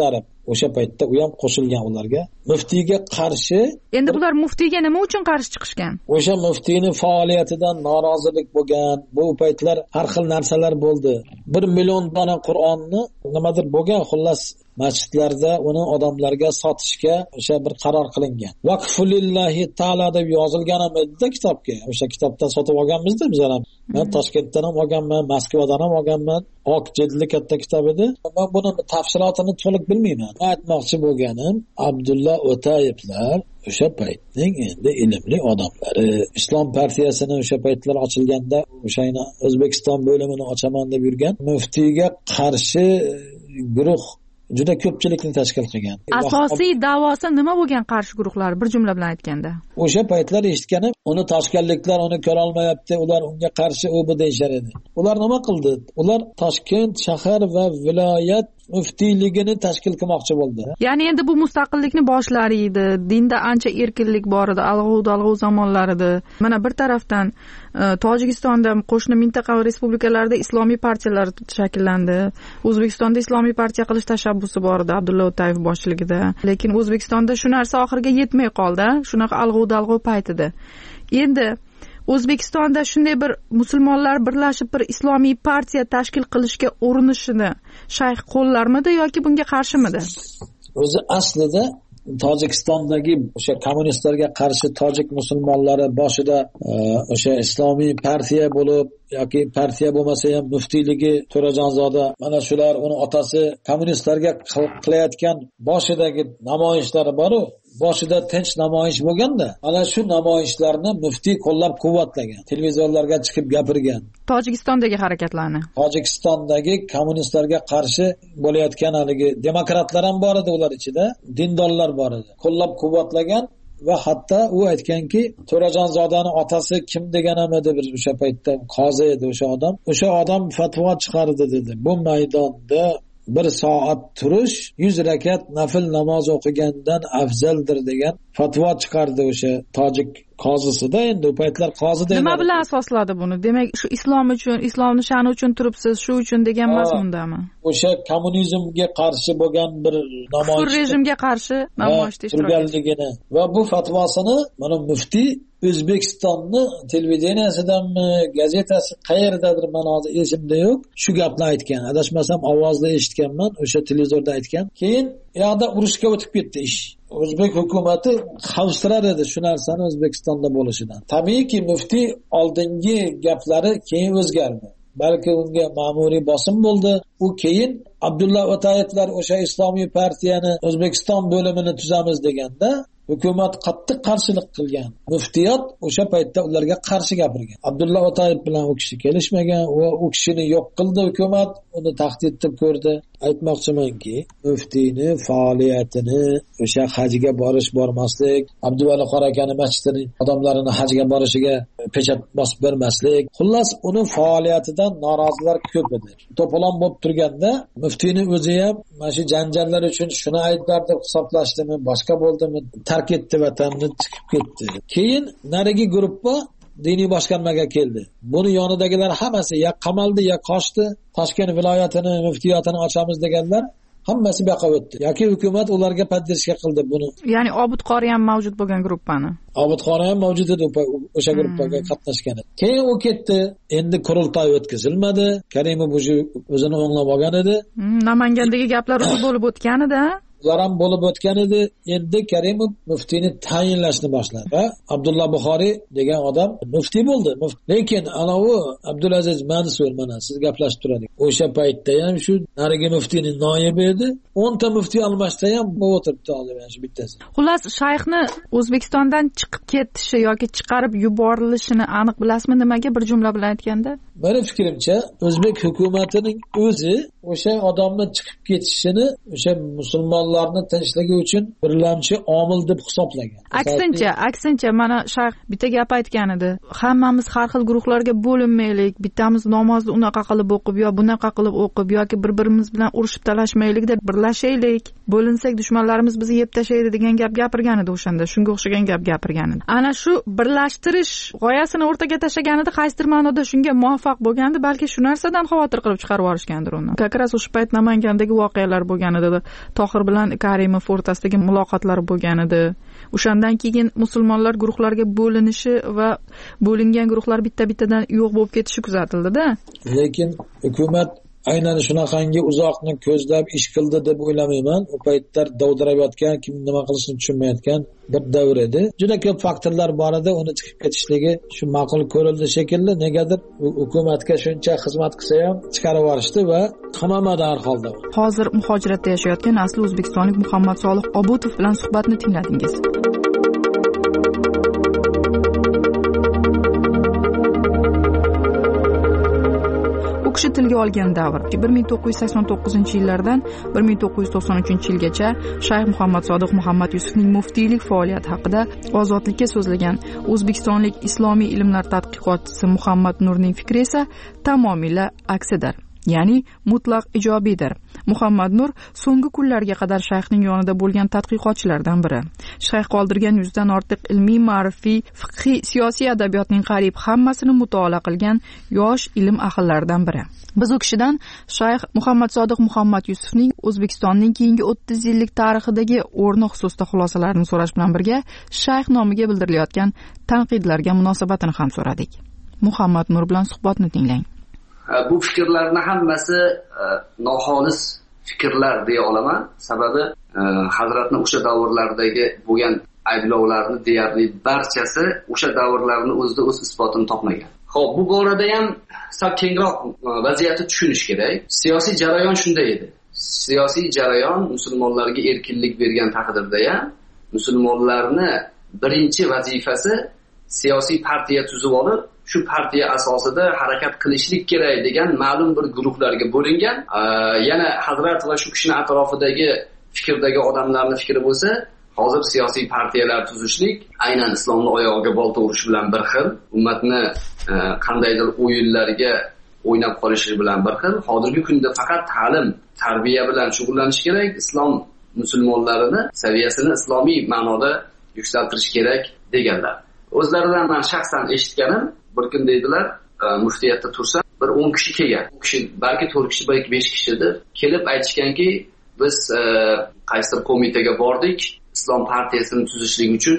Speaker 19: o'sha paytda u ham qo'shilgan ularga. Muftiyga qarshi.
Speaker 16: Endi bular muftiyga nima uchun qarshi chiqishgan?
Speaker 19: O'sha muftiyning faoliyatidan norozilik bo'lgan. Bu paytlar har xil narsalar bo'ldi. bir million dona Qur'onni nimadir bo'lgan, xullas masjidlarda uni odamlarga sotishga o'sha bir qaror qilingan. Vaqfulillahi taala deb yozilgan edi kitobga. O'sha kitobdan sotib olganmizda bizlar ham. Men Toshkentdan ham olganman, Moskvadan ham olganman. Oq jildli katta kitob edi. Men buni tafsilotini to'liq bilmayman. Aytmoqchi bo'lganim, Abdulla O'tayevlar o'sha paytning endi ilmli odamlari. Islom partiyasini o'sha paytlar ochilganda o'shayni O'zbekiston bo'limini ochaman deb yurgan muftiyga qarshi guruh juda ko'pchilikni tashkil qilgan.
Speaker 16: Asosiy da'vosi nima bo'lgan qarshi guruhlar bir jumla bilan aytganda?
Speaker 19: O'sha paytlar eshitganim, uni toshkentliklar uni ko'ra olmayapti, ular unga qarshi u bu deyishar edi. Ular nima qildi? Ular Toshkent shahar va viloyat muftiyligini tashkil qilmoqchi bo'ldi.
Speaker 16: Ya'ni endi bu mustaqillikni boshlari edi. Dinda ancha erkinlik bor edi, alg'ov-dalg'ov zamonlar edi. Mana bir tarafdan Tojikistonda qo'shni mintaqa va respublikalarda islomiy partiyalar shakllandi. O'zbekistonda islomiy partiya qilish tashabbusi bor edi Abdulla O'tayev boshchiligida. Lekin O'zbekistonda shu narsa oxiriga yetmay qoldi. Shunaqa alg'ov-dalg'ov paytida. Endi O'zbekistonda shunday bir musulmonlar birlashib bir islomiy partiya tashkil qilishga urinishini shayx qo'llarmidi yoki bunga qarshimidi?
Speaker 19: O'zi aslida Tojikistondagi o'sha kommunistlarga qarshi tojik musulmonlari boshida o'sha islomiy partiya bo'lib yoki partiya bo'lmasa ham muftiyligi To'rajonzoda, mana shular uni otasi kommunistlarga qilayotgan boshidagi namoyishlari bor-ku, boshida tinch namoyish bo'lganda, ana shu namoyishlarni muftiy qo'llab-quvvatlagan, televizorlarga chiqib gapirgan.
Speaker 16: Tojikistondagi harakatlarni.
Speaker 19: Tojikistondagi kommunistlarga qarshi bo'layotgan haligi demokratlar ham bor edi ular ichida, dindorlar bor edi. Qo'llab-quvvatlagan va hatto u aytganki, To'rajonzodaning otasi kim degan ham edi bir o'sha paytda qozi edi o'sha odam. O'sha odam fatvo chiqardi dedi. Bu maydonda bir soat turish yuz rakat nafil namoz o'qigandan afzaldir degan fatvo chiqardi o'sha tojik qozisida. Endi u paytlar qozi degan.
Speaker 16: Nima bilan asosladi buni? Demak, shu islom uchun, islomni sha'ni uchun turibsiz, shu uchun degan mazmundami?
Speaker 19: O'sha kommunizmga qarshi bo'lgan bir namoyish,
Speaker 16: kufr rejimga qarshi namoyishda ishtirok etganligini
Speaker 19: va bu fatvosini mana muftiy O'zbekistonni televideniyasidanmi, gazetasi qayerdadir, men hozir esimda yo'q, shu gapni aytgan. Adashmasam ovozda eshitganman, o'sha televizorda aytgan. Keyin yoqda urushga o'tib ketdi ish. O'zbek hukumatı xavfsirar edi shu narsani O'zbekistonda bo'lishidan. Tabiiyki muftiy oldingi gaplari keyin o'zgardi. Balki unga ma'muriy bosim bo'ldi. U keyin Abdulla O'tayevlar o'sha islomiy partiyani O'zbekiston bo'limini tuzamiz deganda hukumat qattiq qarshilik qilgan. Muftiyat o'sha paytda ularga qarshi gapirgan. Abdulla O'tayev bilan u kishi kelishmagan va u kishini yo'q qildi hukumat, uni tahdid qilib ko'rdi. Aytmoqchimanki, muftiyni faoliyatini o'sha hajga borish bormaslik, Abduvali Qorakani masjidining odamlarini hajga borishiga pechat bosib bermaslik, xullas uni faoliyatidan norozilar ko'p edi. To'polon bo'lib turganda muftiyni o'zi ham mana shu janjallar uchun shuni aybdor deb hisoblashdimi, boshqa bo'ldimi, tark etdi vatanni, chiqib ketdi. Keyin narigi guruhga diniy boshqarmaga keldi. Buni yonidagilar hammasi ya qamaldi ya qochdi. Toshkent viloyatini, muftiyatini ochamiz deganlar hammasi bu yoqqa o'tdi. Yoki hukumat ularga poddershka qildi buni.
Speaker 16: Ya'ni Obid Qori ham mavjud bo'lgan guruhni.
Speaker 19: Obid Qori ham mavjud edi o'sha guruhga qatnashgan. Keyin u ketdi. Endi qurultoy o'tkazilmadi. Karimov o'zini o'nglab olgan edi.
Speaker 16: Namangandagi gaplar o'zi bo'lib o'tgan-edi.
Speaker 19: Ular ham bo'lib o'tgan edi. Endi Karimov muftiyni tayinlashni boshladi va Abdulla Buxoriy degan odam muftiy bo'ldi. Lekin ana u Abdulaziz Mansur, mana siz gaplashib turadik. O'sha paytda ham shu narigi muftiyning noibi edi. o'nta muftiy almashsa ham bu o'tiribdi hozir shu bittasi.
Speaker 16: Xullas, shayxni O'zbekistondan chiqib ketishi yoki chiqarib yuborilishini aniq bilasizmi nimaga bir jumla bilan aytganda?
Speaker 19: Meni fikrimcha, O'zbek hukumatining o'zi o'sha odamni chiqib ketishini o'sha musulmonlarni tinchligi uchun birlamchi omil deb hisoblagan.
Speaker 16: Aksincha, aksincha mana shayx bitta gap aytgan edi. Hammamiz har xil guruhlarga bo'linmaylik, bittamiz namozni unaqa qilib o'qib yo bunaqa qilib o'qib yoki bir-birimiz bilan urushib talashmaylik deb birlashaylik. Bo'linsak dushmanlarimiz bizni yeb tashlaydi degan gap gapirgan edi o'shanda. Shunga o'xshagan gap gapirgan edi. Ana shu birlashtirish g'oyasini o'rtaga tashlagan edi, qaysidir ma'noda shunga muvaffaq bo'lgandi, balki shu narsadan xavotir qilib chiqarib yuborishgandir uni. Как rosa o'sha payt Namangandagi voqealar bo'lgan edi. Tohir bilan Karimov o'rtasidagi muloqotlar bo'lgan edi. O'shandan keyin musulmonlar guruhlarga bo'linishi va bo'lingan guruhlar bitta-bittadan yo'q bo'lib ketishi kuzatildi-da.
Speaker 19: Lekin hukumat aynan shunaqangi uzoqni ko'zlab ish qildi deb o'ylamayman. U paytlar dovdirayotgan, kim nima qilishini tushunmayotgan bir davr edi. Juda ko'p faktorlar bor edi, uni chiqib ketishligi shu ma'qul ko'rildi shekilli. Negadir hukumatga shuncha xizmat qilsa ham chiqarib yuborishdi va tamomadi har holda.
Speaker 16: Hozir muhojiratda yashayotgan asli o'zbekistonlik Muhammad Solih Obutov bilan suhbatni tingladingiz. Kishi tilga olgan davr bir ming to'qqiz yuz sakson to'qqizinchi yillardan bir ming to'qqiz yuz to'qson uchinchi yilgacha Shayx Muhammad Sodiq Muhammad Yusufning muftiylik faoliyati haqida ozodlikka so'zlagan o'zbekistonlik islomiy ilmlar tadqiqotchisi Muhammad Nurning fikri esa tamomila aksidir. Ya'ni mutlaq ijobiydir. Muhammad Nur so'nggi kunlarga qadar shayxning yonida bo'lgan tadqiqotchilardan biri. Shayx qoldirgan yuzdan ortiq ilmiy, ma'rifiy, fiqhiy, siyosiy adabiyotning qariyb hammasini mutolaa qilgan yosh ilm ahllaridan biri. Biz u kishidan Shayx Muhammad Sodiq Muhammad Yusufning O'zbekistonning keyingi o'ttiz yillik tarixidagi o'rni xususida xulosalarini so'rash bilan birga shayx nomiga bildirilayotgan tanqidlarga munosabatini ham so'radik. Muhammad Nur bilan suhbatni tinglang.
Speaker 20: Bu fikrlarning hammasi noxolis fikrlar deya olaman. Sababi Hazratning o'sha davrlardagi bo'lgan ayblovlarni deyarli barchasi o'sha davrlarni o'zida o'z isbotini topmagan. Xo'p, bu borada ham sal kengroq vaziyatni tushunish kerak. Siyosiy jarayon shunday edi. Siyosiy jarayon musulmonlarga erkinlik bergan taqdirda ham musulmonlarni birinchi vazifasi siyosiy partiya tuzib olib, shu partiya asosida harakat qilishlik kerak degan ma'lum bir guruhlarga bo'lingan. Yana Hazrat va shu kishining atrofidagi fikrdagi odamlarning fikri bo'lsa, hozir siyosiy partiyalar tuzishlik aynan islomni oyog'iga bolta urish bilan bir xil, ummatni qandaydir o'yinlarga o'ynab qolishi bilan bir xil. Hozirgi kunda faqat ta'lim, tarbiya bilan shug'ullanish kerak, islom musulmonlarini saviyasini islomiy ma'noda yuksaltirish kerak deganlar. O'zlaridan men shaxsan eshitganim, bir kun deydilar, muftiyatda tursa, bir o'n kishi kelgan. U kishi balki to'rt kishi, balki besh kishidir. Kelib aytishganki, biz qaysidir qo'mitaga bordik, islom partiyasini tuzishlik uchun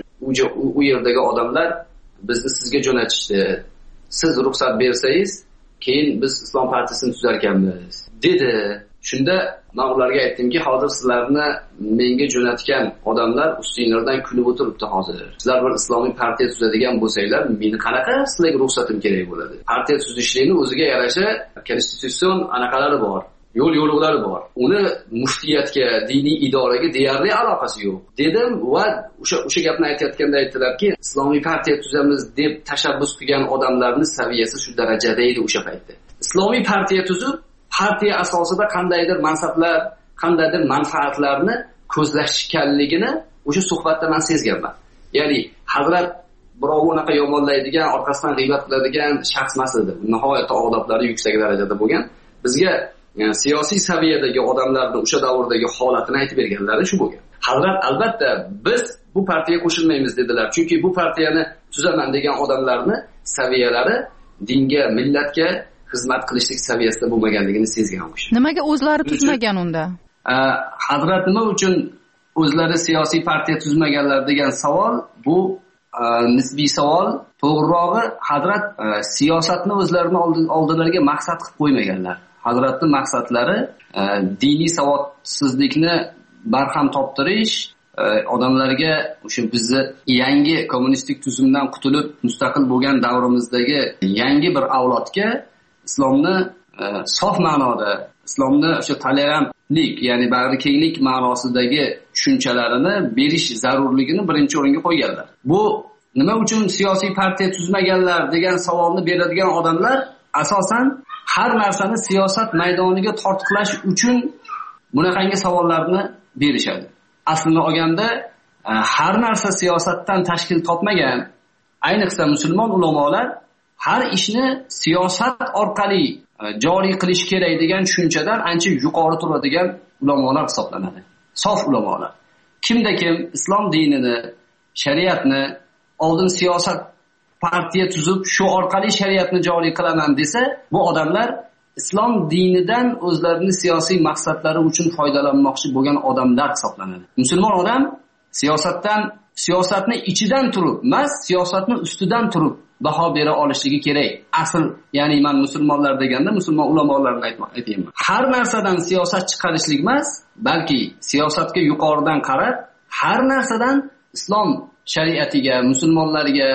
Speaker 20: u yerdagi odamlar bizni sizga jo'natishdi. Siz ruxsat bersangiz, keyin biz islom partiyasini tuzar ekanmiz, dedi. Shunda men ularga aytdimki, hozir sizlarni menga jo'natgan odamlar ustinglardan kulib o'tiribdi hozir. Sizlar bir islomiy partiya tuzadigan bo'lsanglar, meni qanaqa sizlarga ruxsatim kerak bo'ladi? Partiya tuzishlikni o'ziga yarasha konstitutsion anaqalari bor, yo'l yo'riqlari bor. Uni muftiyatga, diniy idoraga deyarli aloqasi yo'q, dedim va o'sha o'sha gapni aytayotganda aytdilarki, islomiy partiya tuzamiz deb tashabbus qilgan odamlarning saviyasi shu darajada edi o'sha paytda. Islomiy partiya tuzib partiya asosida qandaydir mansablar, qandaydir manfaatlarni ko'zlashganligini o'sha suhbatda men sezganman. Ya'ni Hazrat birov unaqa yomonlaydigan, orqasidan g'iybat qiladigan shaxs emas edi. Nihoyatda odoblari yuksak darajada bo'lgan. Bizga yani, siyosiy saviyadagi odamlarning o'sha davrdagi holatini aytib berganlari shu bo'lgan. Hazrat albatta biz bu partiyaga qo'shilmaymiz dedilar. Chunki bu partiyani tuzaman degan odamlarni saviyalari dinga, millatga xizmat qilishlik saviyasida bo'lmaganligini sezgan o'sha.
Speaker 16: Nimaga o'zlari tuzmagan unda?
Speaker 20: Hazrat nima uchun o'zlari siyosiy partiya tuzmaganlar degan savol, bu nisbiy savol. To'g'rirog'i, Hazrat siyosatni o'zlarining oldilariga maqsad qilib qo'ymaganlar. Hazratning maqsadlari diniy savodsizlikni barham toptirish, odamlarga o'sha bizni yangi kommunistik tuzumdan qutulib mustaqil bo'lgan davrimizdagi yangi bir avlodga islomni sof ma'noda, islomni o'sha tolerantlik, ya'ni bag'rikenglik ma'nosidagi tushunchalarini berish zarurligini birinchi o'ringa qo'yganlar. Bu nima uchun siyosiy partiya tuzmaganlar degan savolni beradigan odamlar asosan har narsani siyosat maydoniga tortqilash uchun bunaqangi savollarni berishadi. Aslini olganda har narsa siyosatdan tashkil topmagan, ayniqsa musulmon ulamolar har ishni siyosat orqali joriy qilish kerak degan tushunchadan ancha yuqori turadigan ulamolar hisoblanadi. Sof ulamolar. Kimda kim islom dinini, shariatni oldin siyosat partiya tuzib shu orqali shariatni joriy qilaman desa, bu odamlar islom dinidan o'zlarini siyosiy maqsadlari uchun foydalanmoqchi bo'lgan odamlar hisoblanadi. Musulmon odam siyosatdan siyosatni ichidan turib emas, siyosatni ustidan turib baho bera olishligi kerak. Asl, ya'ni men musulmonlar deganda musulmon ulamolarni aytayman. Har narsadan siyosat chiqarishlik emas, balki siyosatga yuqoridan qarab, har narsadan islom shariatiga, musulmonlarga,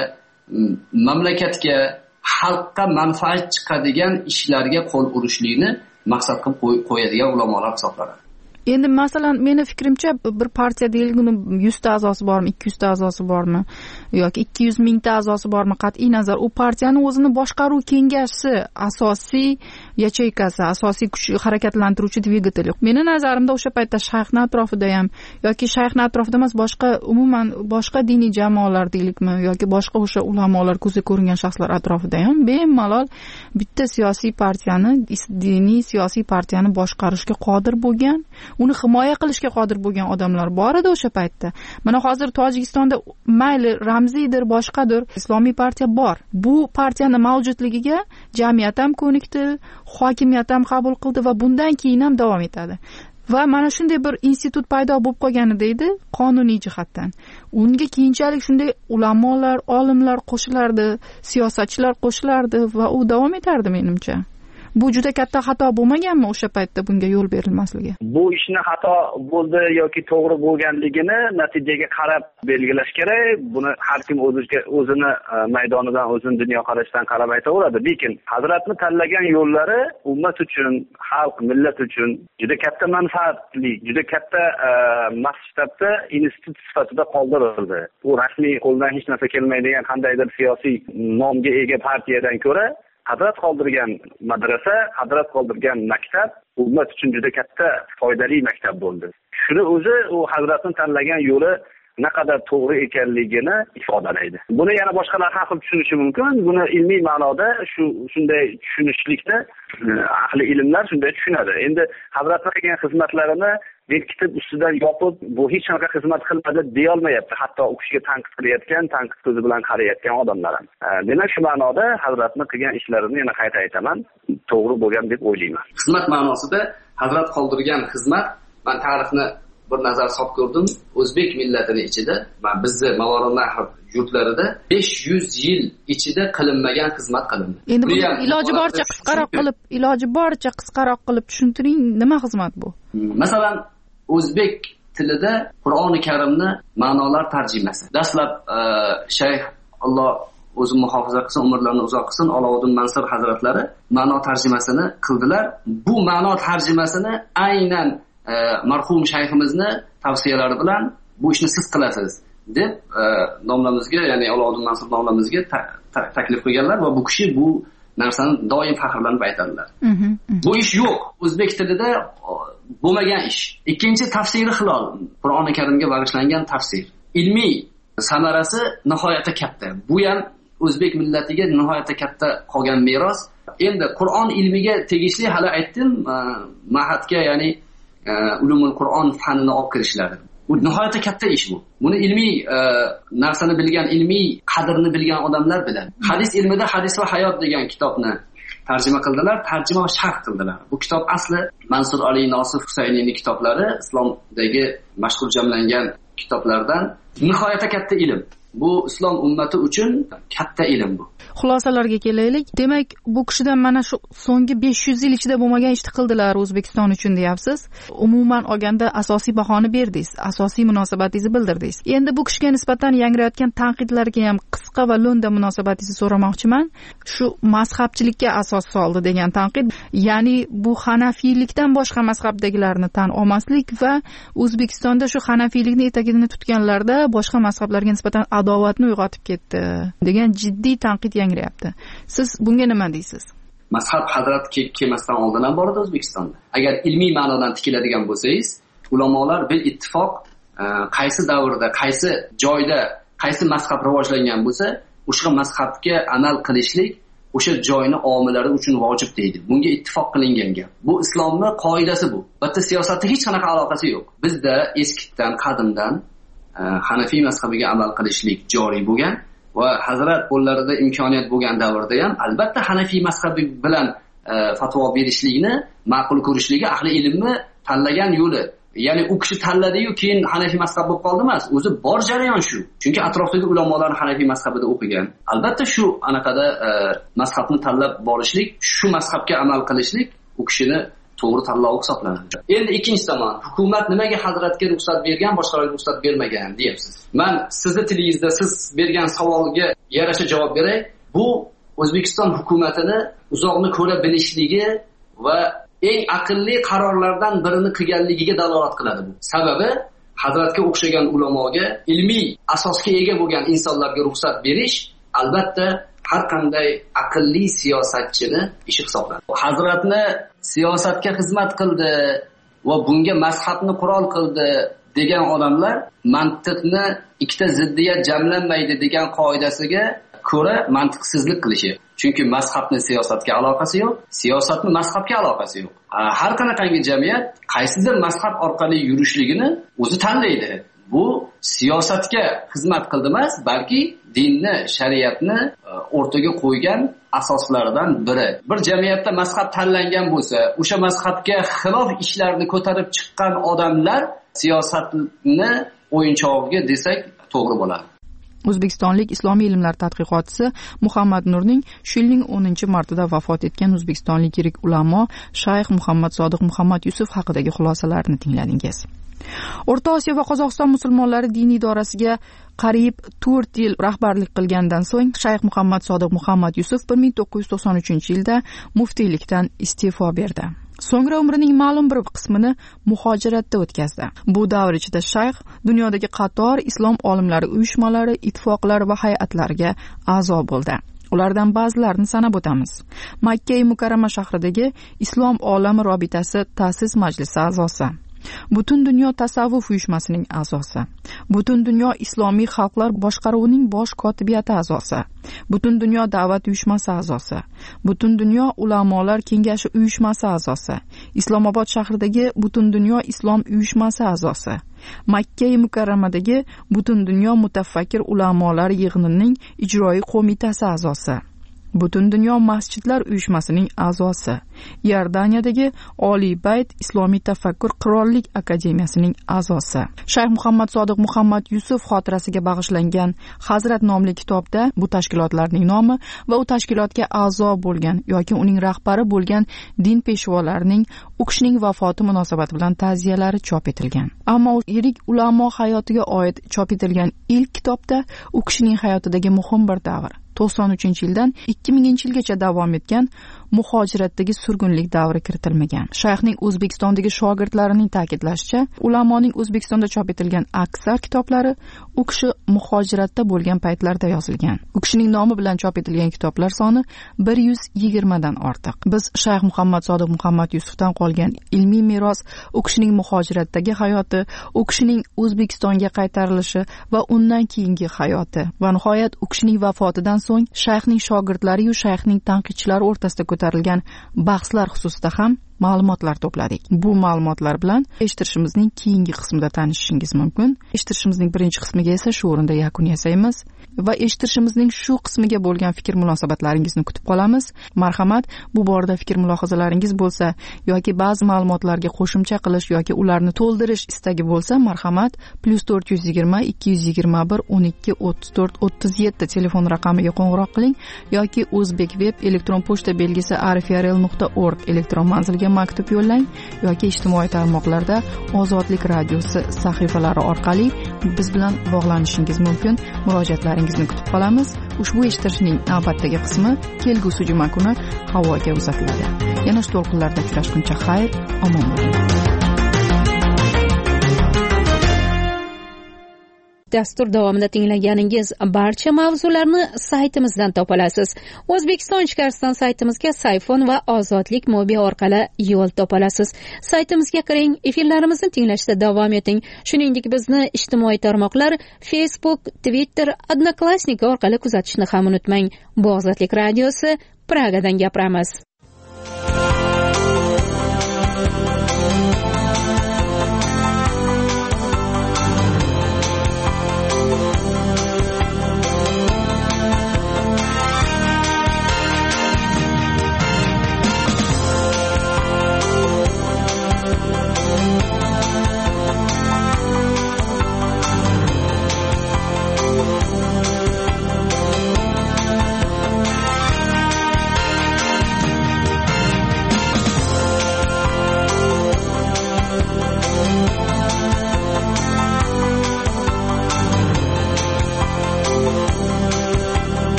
Speaker 20: mamlakatga, xalqqa manfaat chiqadigan ishlarga qo'l urishlikni maqsad qilib qo'yadigan ulamolar hisoblanadi.
Speaker 16: Endi masalan meni fikrimcha bir partiya deylik, uni yuz ta a'zosi bormi, ikki yuz ta a'zosi bormi yoki ikki yuz ming ta a'zosi bormi, qat'iy nazar u partiyani o'zini boshqaruv kengashi asosiy yacheykasi, asosiy kuch harakatlantiruvchi dvigateli. Meni nazarimda o'sha paytda shayxni atrofida ham yoki shayxni atrofida emas, boshqa umuman boshqa diniy jamoalar deylikmi yoki boshqa o'sha ulamolar, ko'zga ko'ringan shaxslar atrofida ham bemalol bitta siyosiy partiyani, diniy siyosiy partiyani boshqarishga qodir bo'lgan, uni himoya qilishga qodir bo'lgan odamlar bor edi o'sha paytda. Mana hozir Tojikistonda mayli ramziydir, boshqadir islomiy partiya bor. Bu partiyani mavjudligiga jamiyat ham ko'nikdi, hokimiyat ham qabul qildi va bundan keyin ham davom etadi. Va mana shunday bir institut paydo bo'lib qolgani deydi qonuniy jihatdan. Unga keyinchalik shunday ulamolar, olimlar qo'shilardi, siyosatchilar qo'shilardi va u davom etardi menimcha. Bu juda katta xato bo'lmaganmi o'sha paytda bunga yo'l berilmasligi?
Speaker 21: Bu ishni xato bo'ldi yoki to'g'ri bo'lganligini natijaga qarab belgilash kerak. Buni har kim o'ziga o'zini maydonidan, o'zini dunyoqarashidan qarab aytaveradi. Lekin Hazratni tanlagan yo'llari ummat uchun, xalq, millat uchun juda katta manfaatli, juda katta masshtabda institut sifatida qoldirildi. U rasmiy qo'ldan hech narsa kelmaydigan qandaydir siyosiy nomga ega partiyadan ko'ra Hazrat qoldirgan madrasa, Hazrat qoldirgan maktab ummat uchun juda katta foydali maktab bo'ldi. Shuni o'zi u Hazratni tanlagan yo'li naqadar to'g'ri ekanligini ifodalaydi. Buni yana boshqalar har xil tushunishi mumkin. Buni ilmiy ma'noda shu shunday tushunishlikni ahli ilmlar shunday tushunadi. Endi Hazratning qilgan xizmatlarini bekitib ustidan yopib, bu hech qanaqa xizmat qilmadi deya olmayapti. Hatto u kishiga tanqid qilayotgan, tanqid ko'zi bilan qarayotgan odamlar ham. Demak, shu ma'noda Hazratning qilgan ishlarini yana qayta aytaman, to'g'ri bo'lgan deb o'ylayman.
Speaker 20: Xizmat ma'nosida Hazrat qoldirgan xizmat, men tarixni bir nazar solib ko'rdim. O'zbek millatini ichida, men bizni Mavoronnahr yurtlarida besh yuz yil ichida qilinmagan xizmat qilindi.
Speaker 16: Endi bu iloji boricha qisqaroq qilib, iloji boricha qisqaroq qilib tushuntiring, nima xizmat bu?
Speaker 20: Masalan, o'zbek tilida Qur'oni Karimni ma'nolar tarjimasi. Dastlab Shayx Alloh o'zi muhofaza qilsin, umrlarini uzoq qilsin, Olovuddin Mansur hazratlari ma'no tarjimasini qildilar. Bu ma'no tarjimasini aynan marhum shayximizni tavsiyalari bilan bu ishni siz qilasiz deb nomlamizga, ya'ni Olovuddin Mansur nomlamizga taklif qilganlar va bu kishi bu narsani doim faxrlanib aytadilar. Bu ish yo'q. O'zbek tilida bo'lmagan ish. Ikkinchi tafsiri hilol. Qur'oni Karimga bag'ishlangan tafsir. Ilmiy samarasi nihoyatda katta. Bu ham o'zbek millatiga nihoyatda katta qolgan meros. Endi Qur'on ilmiga tegishli hali aytdim, ma'hadga, ya'ni ulumul Qur'on fanini olib kirishlari. Bu nihoyatda katta ish bu. Buni ilmiy narsani bilgan, ilmiy qadrini bilgan odamlar biladi. Hadis ilmida Hadis va hayot degan kitobni tarjima qildilar, tarjima va sharh qildilar. Bu kitob asli Mansur Ali Nosif Husayniyning kitoblari, islomdagi mashhur jamlangan kitoblardan. Nihoyatda katta ilm. Bu islom ummati uchun katta ilm bu.
Speaker 16: Xulosalarga kelaylik. Demak, bu kishidan mana shu so'nggi besh yuz yil ichida bo'lmagan ishni qildilar O'zbekiston uchun deyapsiz. Umuman olganda asosiy bahoni berdingiz, asosiy munosabatingizni bildirdingiz. Endi bu kishiga nisbatan yangrayotgan tanqidlarga ham qisqa va lo'nda munosabatingizni so'ramoqchiman. Shu mazhabchilikka asos soldi degan tanqid, ya'ni bu hanafiylikdan boshqa mazhabdagilarni tan olmaslik va O'zbekistonda shu hanafiylikni etagini tutganlarda boshqa mazhablarga nisbatan adovatni uyg'otib ketdi degan jiddiy tanqid yangrayapti. Siz bunga nima deysiz?
Speaker 20: Mazhab Hazrat kelmasdan oldin ham bor edi O'zbekistonda. Agar ilmiy ma'nodan tikiladigan bo'lsangiz, ulamolar bil ittifoq qaysi davrda, qaysi joyda, qaysi mazhab rivojlangan bo'lsa, o'sha mazhabga amal qilishlik o'sha joyning omillari uchun vojib deydi. Bunga ittifoq qilingan gap. Bu islomning qoidasi bu. Bitta siyosatda hech qanaqa aloqasi yo'q. Bizda eskidan, qadimdan Hanafiy mazhabiga amal qilishlik joriy bo'lgan va Hazrat qo'llarida imkoniyat bo'lgan davrda ham albatta Hanafiy mazhabi bilan fatvo berishlikni ma'qul ko'rishligi ahli ilmni tanlagan yo'li. Ya'ni u kishi tanladi-yu, keyin Hanafiy mazhab bo'lib qoldi emas. O'zi bor jarayon shu. Chunki atrofdagi ulamolar Hanafiy mazhabida o'qigan. Albatta shu anaqada e, mazhabni tanlab borishlik, shu mazhabga amal qilishlik u kishini to'g'ri tanlovi hisoblanadi. Endi ikkinchi tomon, hukumat nimaga hazratga ruxsat bergan, boshqalarga ruxsat bermagan deyapsiz. Men sizni tilingizda siz bergan savolga yarasha javob beray. Bu O'zbekiston hukumatini uzoqni ko'ra bilishligi va eng aqlli qarorlardan birini qilganligiga dalolat qiladi bu. Sababi hazratga o'xshagan ulamoga, ilmiy asosga ega bo'lgan insonlarga ruxsat berish albatta har qanday aqlli siyosatchini ishi hisoblanadi. Hazratni siyosatga xizmat qildi va bunga mazhabni qurol qildi degan odamlar mantiqni ikkita ziddiyat jamlanmaydi degan qoidasiga ko'ra mantiqsizlik qilishadi. Chunki mazhabni siyosatga aloqasi yo'q, siyosatni mazhabga aloqasi yo'q. Har qanaqangi jamiyat qaysidir mazhab orqali yurishligini o'zi tanlaydi. Bu siyosatga xizmat qildi emas, balki dinni, shariatni o'rtaga qo'ygan asoslaridan biri. Bir jamiyatda mazhab tanlangan bo'lsa, o'sha mazhabga xilof ishlarni ko'tarib chiqqan odamlar siyosatni o'yinchog'iga desak to'g'ri bo'ladi.
Speaker 16: O'zbekistonlik islomiy ilmlar tadqiqotchisi Muhammad Nurning shu yilning o'ninchi martida vafot etgan o'zbekistonlik yirik ulamo Shayx Muhammad Sodiq Muhammad Yusuf haqidagi xulosalarini tingladingiz. O'rta Osiyo va Qozog'iston musulmonlari diniy idorasiga qariyb to'rt yil rahbarlik qilgandan so'ng Shayx Muhammad Sodiq Muhammad Yusuf bir ming to'qqiz yuz to'qson uchinchi yilda muftiylikdan iste'fo berdi. So'ngra umrining ma'lum bir qismini muhojiratda o'tkazdi. Bu davr ichida shayx dunyodagi qator islom olimlari uyushmalari, ittifoqlari va hay'atlariga a'zo bo'ldi. Ulardan ba'zilarini sanab o'tamiz. Makka Mukarrama shahridagi Islom olami robitasi ta'sis majlisi a'zosi, Butun dunyo tasavvuf uyushmasining a'zosi, Butun dunyo islomiy xalqlar boshqaruvining bosh kotibiyati a'zosi, Butun dunyo da'vat uyushmasi a'zosi, Butun dunyo ulamolar kengashi uyushmasi a'zosi, Islomobod shahridagi Butun dunyo islom uyushmasi a'zosi, Makka Mukarramadagi Butun dunyo mutafakkir ulamolar yig'inining ijroiy qo'mitasi a'zosi, Butun dunyo masjidlar uyushmasining a'zosi, Iordaniyadagi Oliy Bayt islomiy tafakkur qirollik akademiyasining a'zosi. Shayx Muhammad Sodiq Muhammad Yusuf xotirasiga bag'ishlangan Hazrat nomli kitobda bu tashkilotlarning nomi va u tashkilotga a'zo bo'lgan yoki uning rahbari bo'lgan din peshvolarining u kishining vafoti munosabati bilan ta'ziyalari chop etilgan. Ammo yirik ulamo hayotiga oid chop etilgan ilk kitobda u kishining hayotidagi muhim bir davr to'qson uchinchi yildan ikki minginchi yilgacha davom etgan muhojiratdagi surgunlik davri kiritilmagan. Shayxning O'zbekistondagi shogirdlarining ta'kidlashicha, ulamoning O'zbekistonda chop etilgan aksar kitoblari u kishi muhojiratda bo'lgan paytlarda yozilgan. U kishining nomi bilan chop etilgan kitoblar soni bir yuz yigirma dan ortiq. Biz Shayx Muhammad Sodiq Muhammad Yusufdan qolgan ilmiy meros, u kishining muhojiratdagi hayoti, u kishining O'zbekistonga qaytarilishi va undan keyingi hayoti va nihoyat u kishining vafotidan so'ng shayxning shogirdlari va shayxning tanqidchilari o'rtasida ko'tarilgan bahslar xususida ham ma'lumotlar to'pladik. Bu ma'lumotlar bilan eshittirishimizning keyingi qismida tanishishingiz mumkin. Eshittirishimizning birinchi qismiga esa shu o'rinda yakun yasaymiz va eshittirishimizning shu qismiga bo'lgan fikr munosabatlaringizni kutib qolamiz. Marhamat, bu borada fikr mulohazalaringiz bo'lsa yoki ba'zi ma'lumotlarga qo'shimcha qilish yoki ularni to'ldirish istagi bo'lsa, marhamat plus to'rt yuz yigirma ikki yuz yigirma bir o'n ikki o'ttiz to'rt o'ttiz yetti telefon raqamiga qo'ng'iroq qiling yoki O'zbek web elektron pochta belgisi arifrl nuqta org elektron manzilga maktub yo'llang yoki ijtimoiy tarmoqlarda Ozodlik radiosi sahifalari orqali biz bilan bog'lanishingiz mumkin. Murojaatlaringizni kutib qolamiz. Ushbu eshittirishning navbatdagi qismi kelgusi juma kuni havoga uzatiladi. Yana shu to'lqinlarda uchrashguncha xayr, omon bo'ling.
Speaker 4: Dastur davomida tinglaganingiz barcha mavzularni saytimizdan topa olasiz. O'zbekiston ichkarisidan saytimizga Sayfon va Ozodlik mobil orqali yo'l topa olasiz. Saytimizga kiring, efirlarimizni tinglashda davom eting. Shuningdek, bizni ijtimoiy tarmoqlar Facebook, Twitter, Odnoklassniki orqali kuzatishni ham unutmang. Bu Ozodlik radiosi, Pragadan gapiramiz.